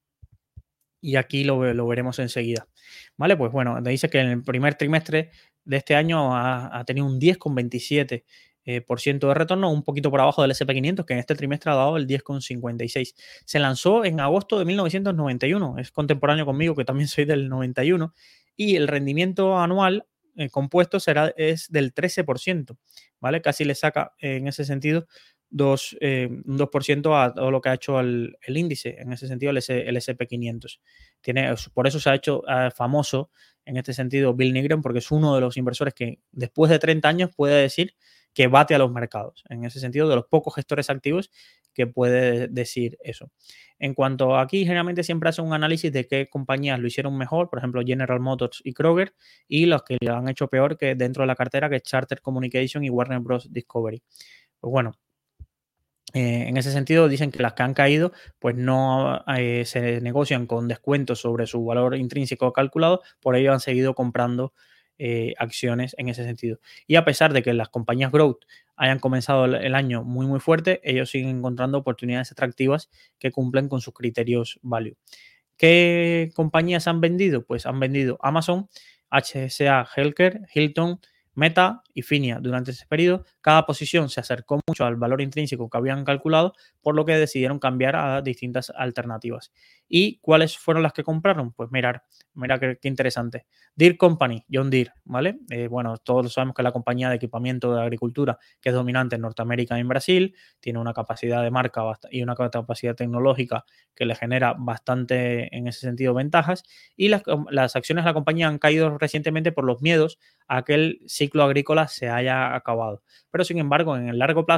y aquí lo, lo veremos enseguida. Vale, pues bueno, te dice que en el primer trimestre de este año ha, ha tenido un diez coma veintisiete eh, por ciento de retorno, un poquito por abajo del ese and pe quinientos, que en este trimestre ha dado el diez coma cincuenta y seis. Se lanzó en agosto de mil novecientos noventa y uno, es contemporáneo conmigo, que también soy del noventa y uno, y el rendimiento anual eh, compuesto será, es del trece por ciento, ¿vale? Casi le saca eh, en ese sentido dos, eh, un dos por ciento a todo lo que ha hecho el, el índice, en ese sentido el, S, el ese and pe quinientos. Tiene, por eso se ha hecho uh, famoso en este sentido Bill Nigren, porque es uno de los inversores que después de treinta años puede decir que bate a los mercados. En ese sentido, de los pocos gestores activos que puede decir eso. En cuanto a aquí, generalmente siempre hace un análisis de qué compañías lo hicieron mejor, por ejemplo, General Motors y Kroger, y los que lo han hecho peor que dentro de la cartera, que es Charter Communication y Warner Bros. Discovery. Pues bueno, Eh, en ese sentido, dicen que las que han caído pues no eh, se negocian con descuentos sobre su valor intrínseco calculado, por ello han seguido comprando eh, acciones en ese sentido. Y a pesar de que las compañías growth hayan comenzado el, el año muy muy fuerte, ellos siguen encontrando oportunidades atractivas que cumplen con sus criterios value. ¿Qué compañías han vendido? Pues han vendido Amazon, H C A Healthcare, Hilton, Meta y Finia. Durante ese periodo, cada posición se acercó mucho al valor intrínseco que habían calculado, por lo que decidieron cambiar a distintas alternativas. ¿Y cuáles fueron las que compraron? Pues mirar, mira qué, qué interesante. Deere Company, John Deere, ¿vale? Eh, bueno, todos sabemos que es la compañía de equipamiento de agricultura que es dominante en Norteamérica y en Brasil, tiene una capacidad de marca y una capacidad tecnológica que le genera bastante, en ese sentido, ventajas, y las, las acciones de la compañía han caído recientemente por los miedos a que el ciclo agrícola se haya acabado. Pero sin embargo, en el largo plazo,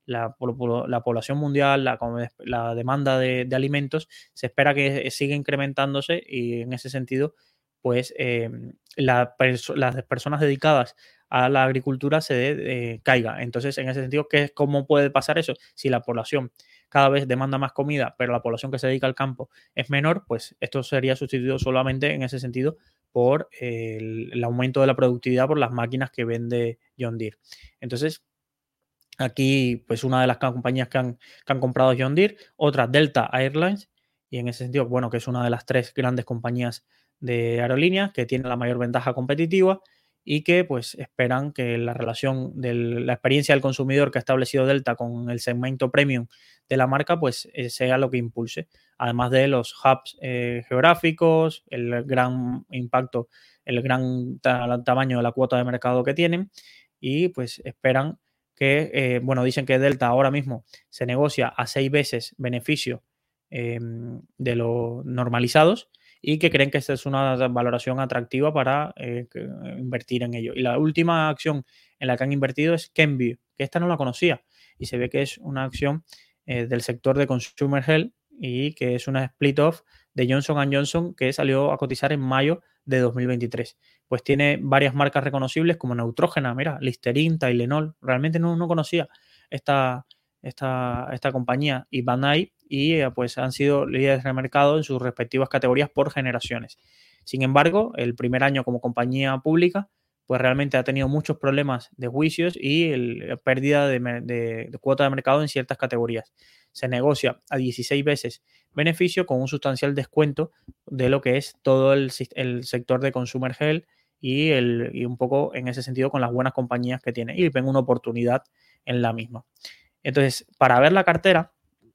la, la población mundial, la, la demanda de, de alimentos, se espera que siga incrementándose y en ese sentido, pues eh, la perso las personas dedicadas a la agricultura se eh, caiga. Entonces, en ese sentido, ¿qué, ¿cómo puede pasar eso? Si la población cada vez demanda más comida, pero la población que se dedica al campo es menor, pues esto sería sustituido solamente en ese sentido por el, el aumento de la productividad por las máquinas que vende John Deere. Entonces, aquí, pues una de las compañías que han, que han comprado John Deere, otra Delta Airlines, y en ese sentido, bueno, que es una de las tres grandes compañías de aerolíneas que tiene la mayor ventaja competitiva y que pues esperan que la relación de la experiencia del consumidor que ha establecido Delta con el segmento premium de la marca pues eh, sea lo que impulse, además de los hubs eh, geográficos, el gran impacto, el gran ta tamaño de la cuota de mercado que tienen y pues esperan que, eh, bueno, dicen que Delta ahora mismo se negocia a seis veces beneficio eh, de los normalizados y que creen que esta es una valoración atractiva para eh, que, eh, invertir en ello. Y la última acción en la que han invertido es Kenvue, que esta no la conocía y se ve que es una acción eh, del sector de Consumer Health y que es una split-off de Johnson and Johnson que salió a cotizar en mayo de dos mil veintitrés. Pues tiene varias marcas reconocibles como Neutrogena, mira, Listerine, Tylenol. Realmente no, no conocía esta, esta, esta compañía y Banai y pues han sido líderes de mercado en sus respectivas categorías por generaciones. Sin embargo, el primer año como compañía pública pues realmente ha tenido muchos problemas de juicios y el, pérdida de, de, de cuota de mercado en ciertas categorías. Se negocia a dieciséis veces beneficio con un sustancial descuento de lo que es todo el, el sector de Consumer Health y, el, y un poco en ese sentido con las buenas compañías que tiene y ven una oportunidad en la misma. Entonces, para ver la cartera,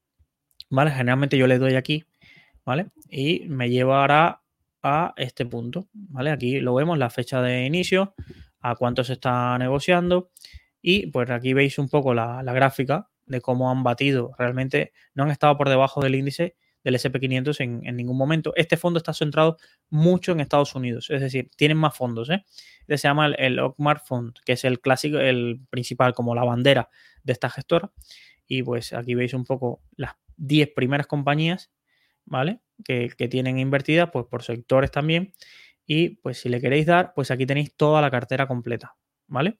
¿vale? Generalmente yo le doy aquí, ¿vale? Y me llevará a este punto, ¿vale? Aquí lo vemos, la fecha de inicio, a cuánto se está negociando y pues aquí veis un poco la, la gráfica de cómo han batido. Realmente no han estado por debajo del índice del ese and pe quinientos en, en ningún momento. Este fondo está centrado mucho en Estados Unidos, es decir, tienen más fondos, ¿eh? Este se llama el, el Oakmar Fund, que es el clásico, el principal, como la bandera de esta gestora. Y pues aquí veis un poco las diez primeras compañías, ¿vale? Que, que tienen invertidas, pues por sectores también. Y pues si le queréis dar, pues aquí tenéis toda la cartera completa, ¿vale?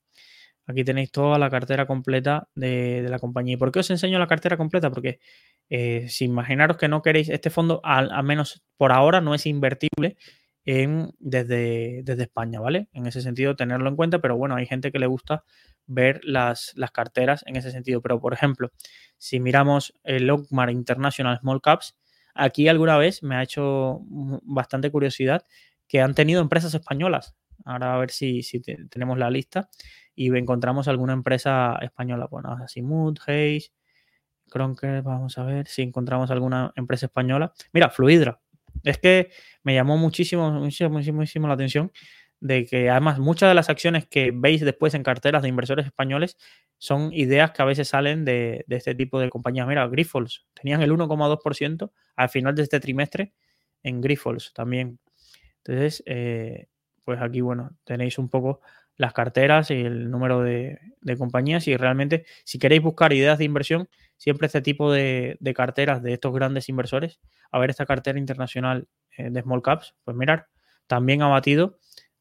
Aquí tenéis toda la cartera completa de, de la compañía. ¿Y por qué os enseño la cartera completa? Porque eh, si imaginaros que no queréis, este fondo al, al menos por ahora no es invertible en, desde, desde España, ¿vale? En ese sentido, tenerlo en cuenta, pero bueno, hay gente que le gusta ver las, las carteras en ese sentido. Pero, por ejemplo, si miramos el Oakmar International Small Caps, aquí alguna vez me ha hecho bastante curiosidad que han tenido empresas españolas. Ahora a ver si, si te, tenemos la lista y encontramos alguna empresa española. Bueno, así Mood, Hayes, Cronker, vamos a ver si encontramos alguna empresa española. Mira, Fluidra. Es que me llamó muchísimo, muchísimo, muchísimo la atención de que además muchas de las acciones que veis después en carteras de inversores españoles son ideas que a veces salen de, de este tipo de compañías. Mira, Grifols tenían el uno coma dos por ciento al final de este trimestre en Grifols también. Entonces, eh, pues aquí, bueno, tenéis un poco las carteras y el número de, de compañías y realmente si queréis buscar ideas de inversión, siempre este tipo de, de carteras de estos grandes inversores, a ver esta cartera internacional eh, de small caps, pues mirar, también ha batido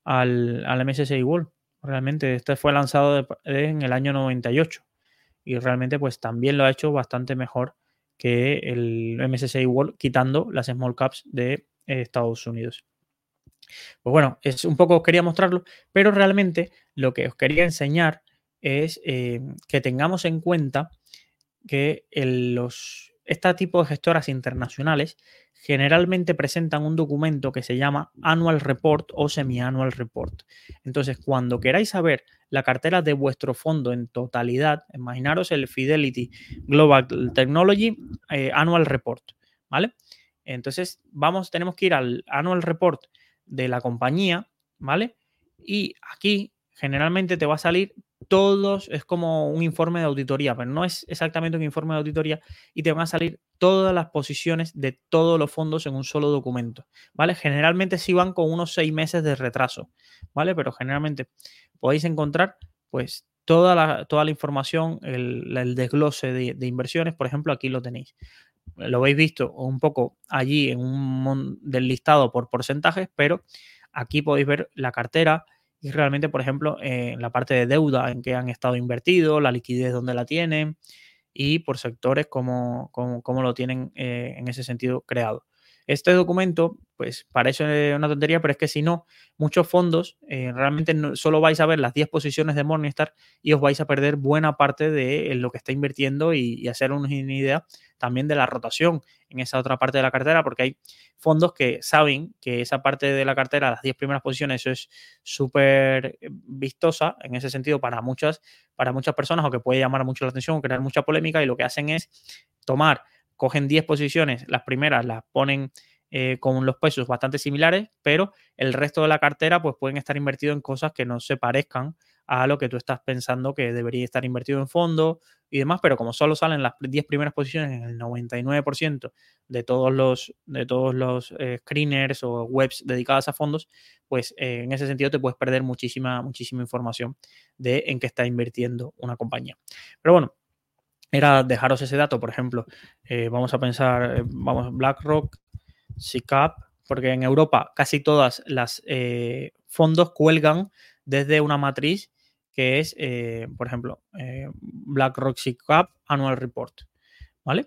al, al M S C I World. Realmente este fue lanzado de, de, en el año noventa y ocho y realmente pues también lo ha hecho bastante mejor que el M S C I World quitando las small caps de eh, Estados Unidos. Pues bueno, es un poco os quería mostrarlo, pero realmente lo que os quería enseñar es eh, que tengamos en cuenta que el, los, este tipo de gestoras internacionales generalmente presentan un documento que se llama Annual Report o Semi-Annual Report. Entonces, cuando queráis saber la cartera de vuestro fondo en totalidad, imaginaros el Fidelity Global Technology eh, Annual Report, ¿vale? Entonces, vamos, tenemos que ir al Annual Report de la compañía, ¿vale? Y aquí generalmente te va a salir todos, es como un informe de auditoría, pero no es exactamente un informe de auditoría y te van a salir todas las posiciones de todos los fondos en un solo documento, ¿vale? Generalmente sí van con unos seis meses de retraso, ¿vale? Pero generalmente podéis encontrar, pues, toda la, toda la información, el, el desglose de, de inversiones, por ejemplo, aquí lo tenéis. Lo habéis visto un poco allí en un del listado por porcentajes, pero aquí podéis ver la cartera y realmente, por ejemplo, en la parte de deuda en que han estado invertidos, la liquidez donde la tienen y por sectores cómo, cómo, cómo lo tienen eh, en ese sentido creado. Este documento, pues parece una tontería, pero es que si no, muchos fondos eh, realmente no, solo vais a ver las diez posiciones de Morningstar y os vais a perder buena parte de lo que está invirtiendo y, y hacer una idea también de la rotación en esa otra parte de la cartera, porque hay fondos que saben que esa parte de la cartera, las diez primeras posiciones, eso es súper vistosa en ese sentido para muchas, para muchas personas, o que puede llamar mucho la atención o crear mucha polémica, y lo que hacen es tomar, cogen diez posiciones, las primeras las ponen eh, con los pesos bastante similares, pero el resto de la cartera pues pueden estar invertidos en cosas que no se parezcan a lo que tú estás pensando que debería estar invertido en fondos y demás, pero como solo salen las diez primeras posiciones en el noventa y nueve por ciento de todos los, de todos los eh, screeners o webs dedicadas a fondos, pues eh, en ese sentido te puedes perder muchísima, muchísima información de en qué está invirtiendo una compañía. Pero bueno, era dejaros ese dato, por ejemplo, eh, vamos a pensar, eh, vamos, BlackRock, S I C A P, porque en Europa casi todas las eh, fondos cuelgan desde una matriz que es, eh, por ejemplo, eh, BlackRock S I C A P Annual Report, ¿vale?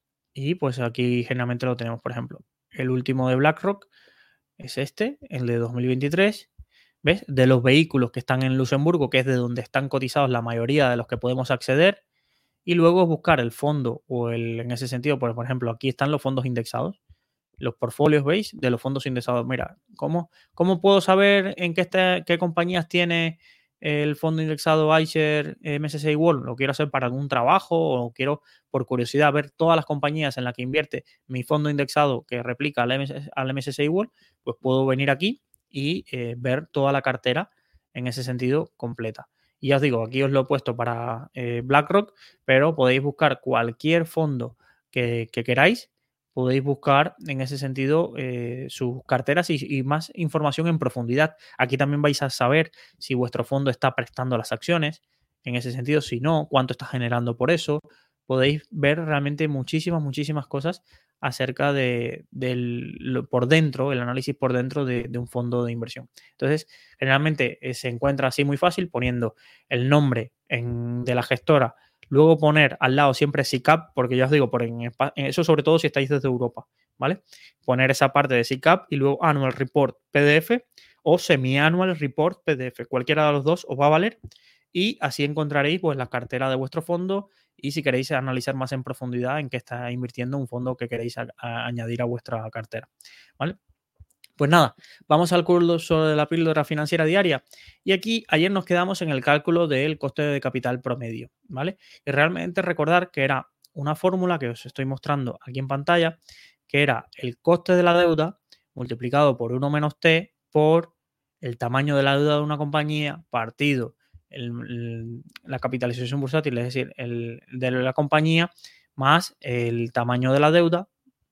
Y pues aquí generalmente lo tenemos, por ejemplo, el último de BlackRock es este, el de dos mil veintitrés, ¿ves? De los vehículos que están en Luxemburgo, que es de donde están cotizados la mayoría de los que podemos acceder, y luego buscar el fondo o el, en ese sentido, por, por ejemplo, aquí están los fondos indexados, los portfolios, ¿veis? De los fondos indexados. Mira, ¿cómo, cómo puedo saber en qué, está, qué compañías tiene el fondo indexado iShares M S C I World? ¿Lo quiero hacer para algún trabajo o quiero, por curiosidad, ver todas las compañías en las que invierte mi fondo indexado que replica al, M S, al M S C I World? Pues puedo venir aquí y eh, ver toda la cartera en ese sentido completa. Y ya os digo, aquí os lo he puesto para eh, BlackRock, pero podéis buscar cualquier fondo que, que queráis. Podéis buscar en ese sentido eh, sus carteras y, y más información en profundidad. Aquí también vais a saber si vuestro fondo está prestando las acciones, en ese sentido, si no, cuánto está generando por eso. Podéis ver realmente muchísimas, muchísimas cosas acerca de, del por dentro, el análisis por dentro de, de un fondo de inversión. Entonces, generalmente eh, se encuentra así muy fácil poniendo el nombre en, de la gestora, luego poner al lado siempre S I C A P, porque ya os digo, por en, en eso sobre todo si estáis desde Europa, ¿vale? Poner esa parte de S I C A P y luego Annual Report P D F o Semi-Annual Report P D F. Cualquiera de los dos os va a valer y así encontraréis pues la cartera de vuestro fondo y si queréis analizar más en profundidad en qué está invirtiendo un fondo que queréis a, a añadir a vuestra cartera, ¿vale? Pues nada, vamos al curso de la píldora financiera diaria. Y aquí ayer nos quedamos en el cálculo del coste de capital promedio, ¿vale? Y realmente recordar que era una fórmula que os estoy mostrando aquí en pantalla, que era el coste de la deuda multiplicado por uno menos T por el tamaño de la deuda de una compañía partido el, el, la capitalización bursátil, es decir, el de la compañía más el tamaño de la deuda.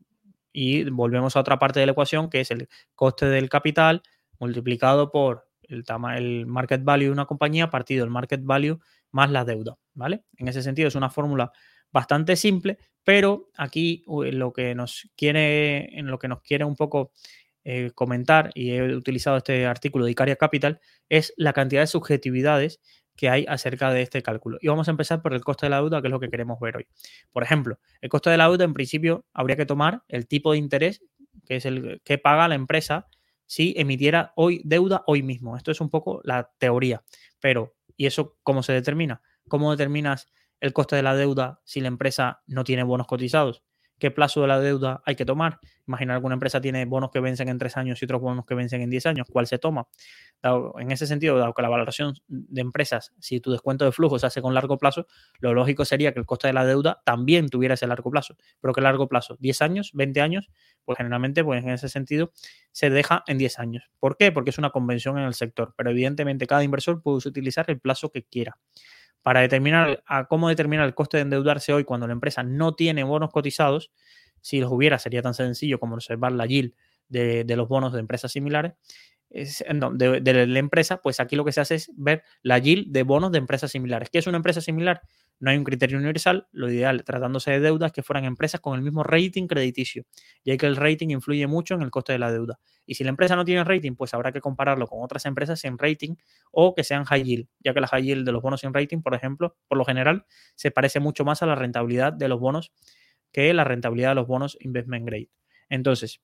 Y volvemos a otra parte de la ecuación que es el coste del capital multiplicado por el, el market value de una compañía partido el market value más la deuda, ¿vale? En ese sentido es una fórmula bastante simple, pero aquí lo que nos quiere, en lo que nos quiere un poco eh, comentar, y he utilizado este artículo de Icaria Capital, es la cantidad de subjetividades que hay acerca de este cálculo. Y vamos a empezar por el coste de la deuda, que es lo que queremos ver hoy. Por ejemplo, el coste de la deuda, en principio, habría que tomar el tipo de interés, que es el que paga la empresa si emitiera hoy deuda hoy mismo. Esto es un poco la teoría. Pero, ¿y eso cómo se determina? ¿Cómo determinas el coste de la deuda si la empresa no tiene bonos cotizados? ¿Qué plazo de la deuda hay que tomar? Imagina alguna empresa tiene bonos que vencen en tres años y otros bonos que vencen en diez años. ¿Cuál se toma? Dado, en ese sentido, dado que la valoración de empresas, si tu descuento de flujo se hace con largo plazo, lo lógico sería que el coste de la deuda también tuviera ese largo plazo. Pero ¿qué largo plazo? ¿diez años? ¿veinte años? Pues generalmente, pues en ese sentido, se deja en diez años. ¿Por qué? Porque es una convención en el sector. Pero evidentemente cada inversor puede utilizar el plazo que quiera. Para determinar a cómo determinar el coste de endeudarse hoy cuando la empresa no tiene bonos cotizados, si los hubiera sería tan sencillo como observar la yield de, de los bonos de empresas similares. es, no, de, de la empresa, pues aquí lo que se hace es ver la yield de bonos de empresas similares. ¿Qué es una empresa similar? No hay un criterio universal. Lo ideal, tratándose de deudas, que fueran empresas con el mismo rating crediticio, ya que el rating influye mucho en el coste de la deuda. Y si la empresa no tiene rating, pues habrá que compararlo con otras empresas sin rating o que sean high yield, ya que la high yield de los bonos sin rating, por ejemplo, por lo general, se parece mucho más a la rentabilidad de los bonos que la rentabilidad de los bonos investment grade. Entonces,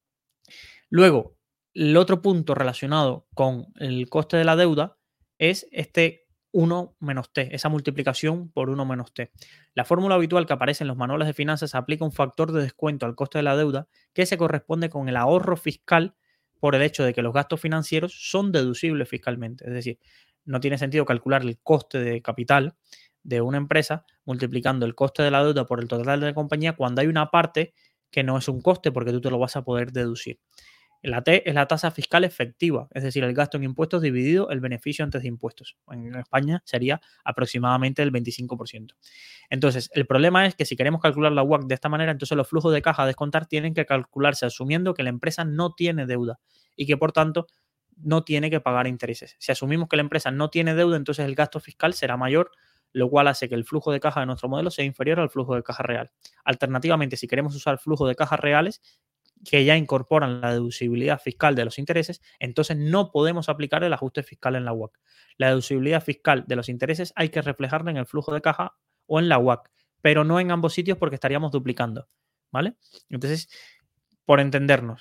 luego, el otro punto relacionado con el coste de la deuda es este uno menos T, esa multiplicación por uno menos T. La fórmula habitual que aparece en los manuales de finanzas aplica un factor de descuento al coste de la deuda que se corresponde con el ahorro fiscal por el hecho de que los gastos financieros son deducibles fiscalmente. Es decir, no tiene sentido calcular el coste de capital de una empresa multiplicando el coste de la deuda por el total de la compañía cuando hay una parte que no es un coste porque tú te lo vas a poder deducir. La T es la tasa fiscal efectiva, es decir, el gasto en impuestos dividido el beneficio antes de impuestos. En España sería aproximadamente el veinticinco por ciento. Entonces, el problema es que si queremos calcular la U A C de esta manera, entonces los flujos de caja a descontar tienen que calcularse asumiendo que la empresa no tiene deuda y que por tanto no tiene que pagar intereses. Si asumimos que la empresa no tiene deuda, entonces el gasto fiscal será mayor, lo cual hace que el flujo de caja de nuestro modelo sea inferior al flujo de caja real. Alternativamente, si queremos usar flujos de caja reales, que ya incorporan la deducibilidad fiscal de los intereses, entonces no podemos aplicar el ajuste fiscal en la U A C. La deducibilidad fiscal de los intereses hay que reflejarla en el flujo de caja o en la U A C, pero no en ambos sitios porque estaríamos duplicando, ¿vale? Entonces, por entendernos,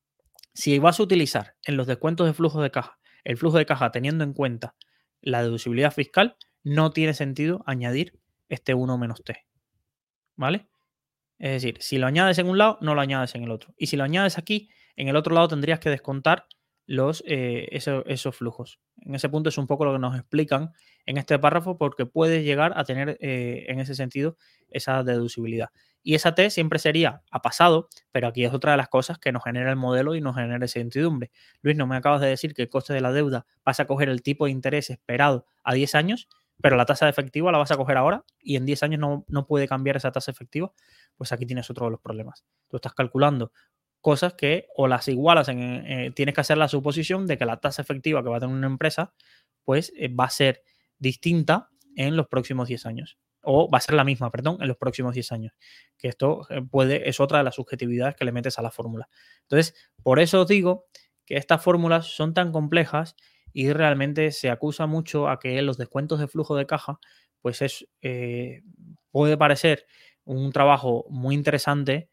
si vas a utilizar en los descuentos de flujo de caja el flujo de caja teniendo en cuenta la deducibilidad fiscal, no tiene sentido añadir este uno menos T, ¿vale? Es decir, si lo añades en un lado, no lo añades en el otro. Y si lo añades aquí, en el otro lado tendrías que descontar los, eh, esos, esos flujos. En ese punto es un poco lo que nos explican en este párrafo porque puedes llegar a tener eh, en ese sentido esa deducibilidad. Y esa T siempre sería a pasado, pero aquí es otra de las cosas que nos genera el modelo y nos genera esa incertidumbre. Luis, no me acabas de decir que el coste de la deuda vas a coger el tipo de interés esperado a diez años, pero la tasa efectiva la vas a coger ahora y en diez años no, no puede cambiar esa tasa efectiva. Pues aquí tienes otro de los problemas. Tú estás calculando cosas que o las igualas, en, eh, tienes que hacer la suposición de que la tasa efectiva que va a tener una empresa pues eh, va a ser distinta en los próximos diez años. O va a ser la misma, perdón, en los próximos diez años. Que esto eh, puede, es otra de las subjetividades que le metes a la fórmula. Entonces, por eso os digo que estas fórmulas son tan complejas y realmente se acusa mucho a que los descuentos de flujo de caja, pues es, eh, puede parecer un trabajo muy interesante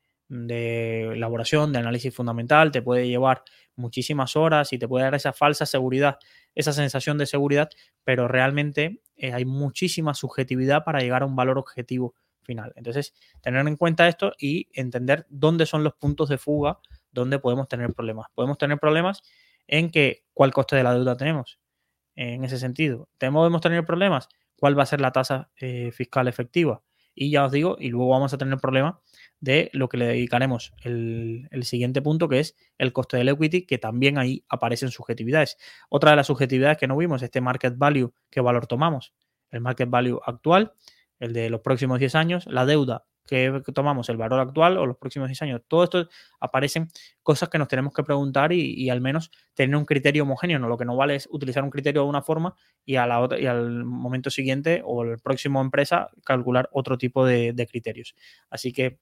de elaboración, de análisis fundamental, te puede llevar muchísimas horas y te puede dar esa falsa seguridad, esa sensación de seguridad, pero realmente eh, hay muchísima subjetividad para llegar a un valor objetivo final. Entonces, tener en cuenta esto y entender dónde son los puntos de fuga donde podemos tener problemas. Podemos tener problemas en que cuál coste de la deuda tenemos. En ese sentido, podemos tener problemas, cuál va a ser la tasa eh, fiscal efectiva. Y ya os digo, y luego vamos a tener el problema de lo que le dedicaremos el, el siguiente punto, que es el coste del equity, que también ahí aparecen subjetividades. Otra de las subjetividades que no vimos, este market value, ¿qué valor tomamos? El market value actual, el de los próximos diez años, la deuda que tomamos, el valor actual o los próximos diez años. Todo esto aparecen cosas que nos tenemos que preguntar y, y al menos tener un criterio homogéneo. ¿No? Lo que no vale es utilizar un criterio de una forma y, a la otra, y al momento siguiente o el próximo empresa calcular otro tipo de, de criterios. Así que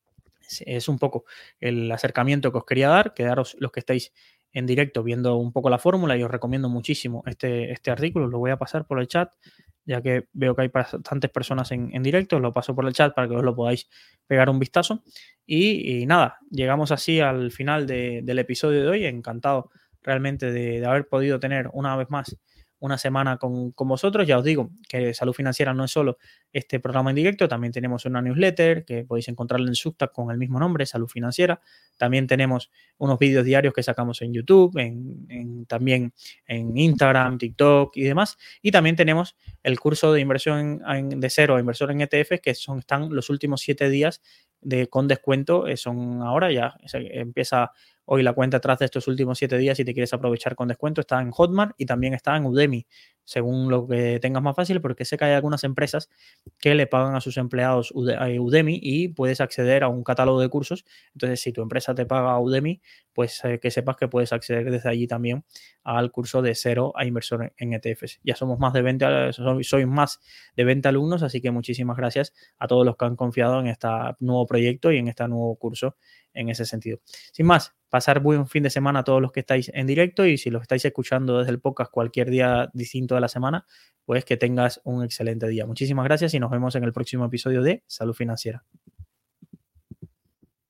es un poco el acercamiento que os quería dar. Quedaros los que estáis en directo viendo un poco la fórmula y os recomiendo muchísimo este, este artículo. Lo voy a pasar por el chat, ya que veo que hay bastantes personas en, en directo. Os lo paso por el chat para que os lo podáis pegar un vistazo. Y, y nada, llegamos así al final de, del episodio de hoy. Encantado realmente de, de haber podido tener una vez más una semana con, con vosotros. Ya os digo que Salud Financiera no es solo este programa en directo, también tenemos una newsletter que podéis encontrarla en Substack con el mismo nombre, Salud Financiera. También tenemos unos vídeos diarios que sacamos en YouTube, en, en, también en Instagram, TikTok y demás. Y también tenemos el curso de inversión en, de cero a inversor en E T F, que son, están los últimos siete días de, con descuento. Son ahora ya, empieza hoy la cuenta atrás de estos últimos siete días. Si te quieres aprovechar con descuento, está en Hotmart y también está en Udemy. según lo que tengas más fácil, porque sé que hay algunas empresas que le pagan a sus empleados Udemy y puedes acceder a un catálogo de cursos. Entonces, si tu empresa te paga Udemy, pues eh, que sepas que puedes acceder desde allí también al curso de cero a inversor en E T Fs. Ya somos más de veinte, sois más de veinte alumnos, así que muchísimas gracias a todos los que han confiado en este nuevo proyecto y en este nuevo curso en ese sentido. Sin más, pasar buen fin de semana a todos los que estáis en directo, y si los estáis escuchando desde el podcast cualquier día distinto de la semana, pues que tengas un excelente día. Muchísimas gracias y nos vemos en el próximo episodio de Salud Financiera.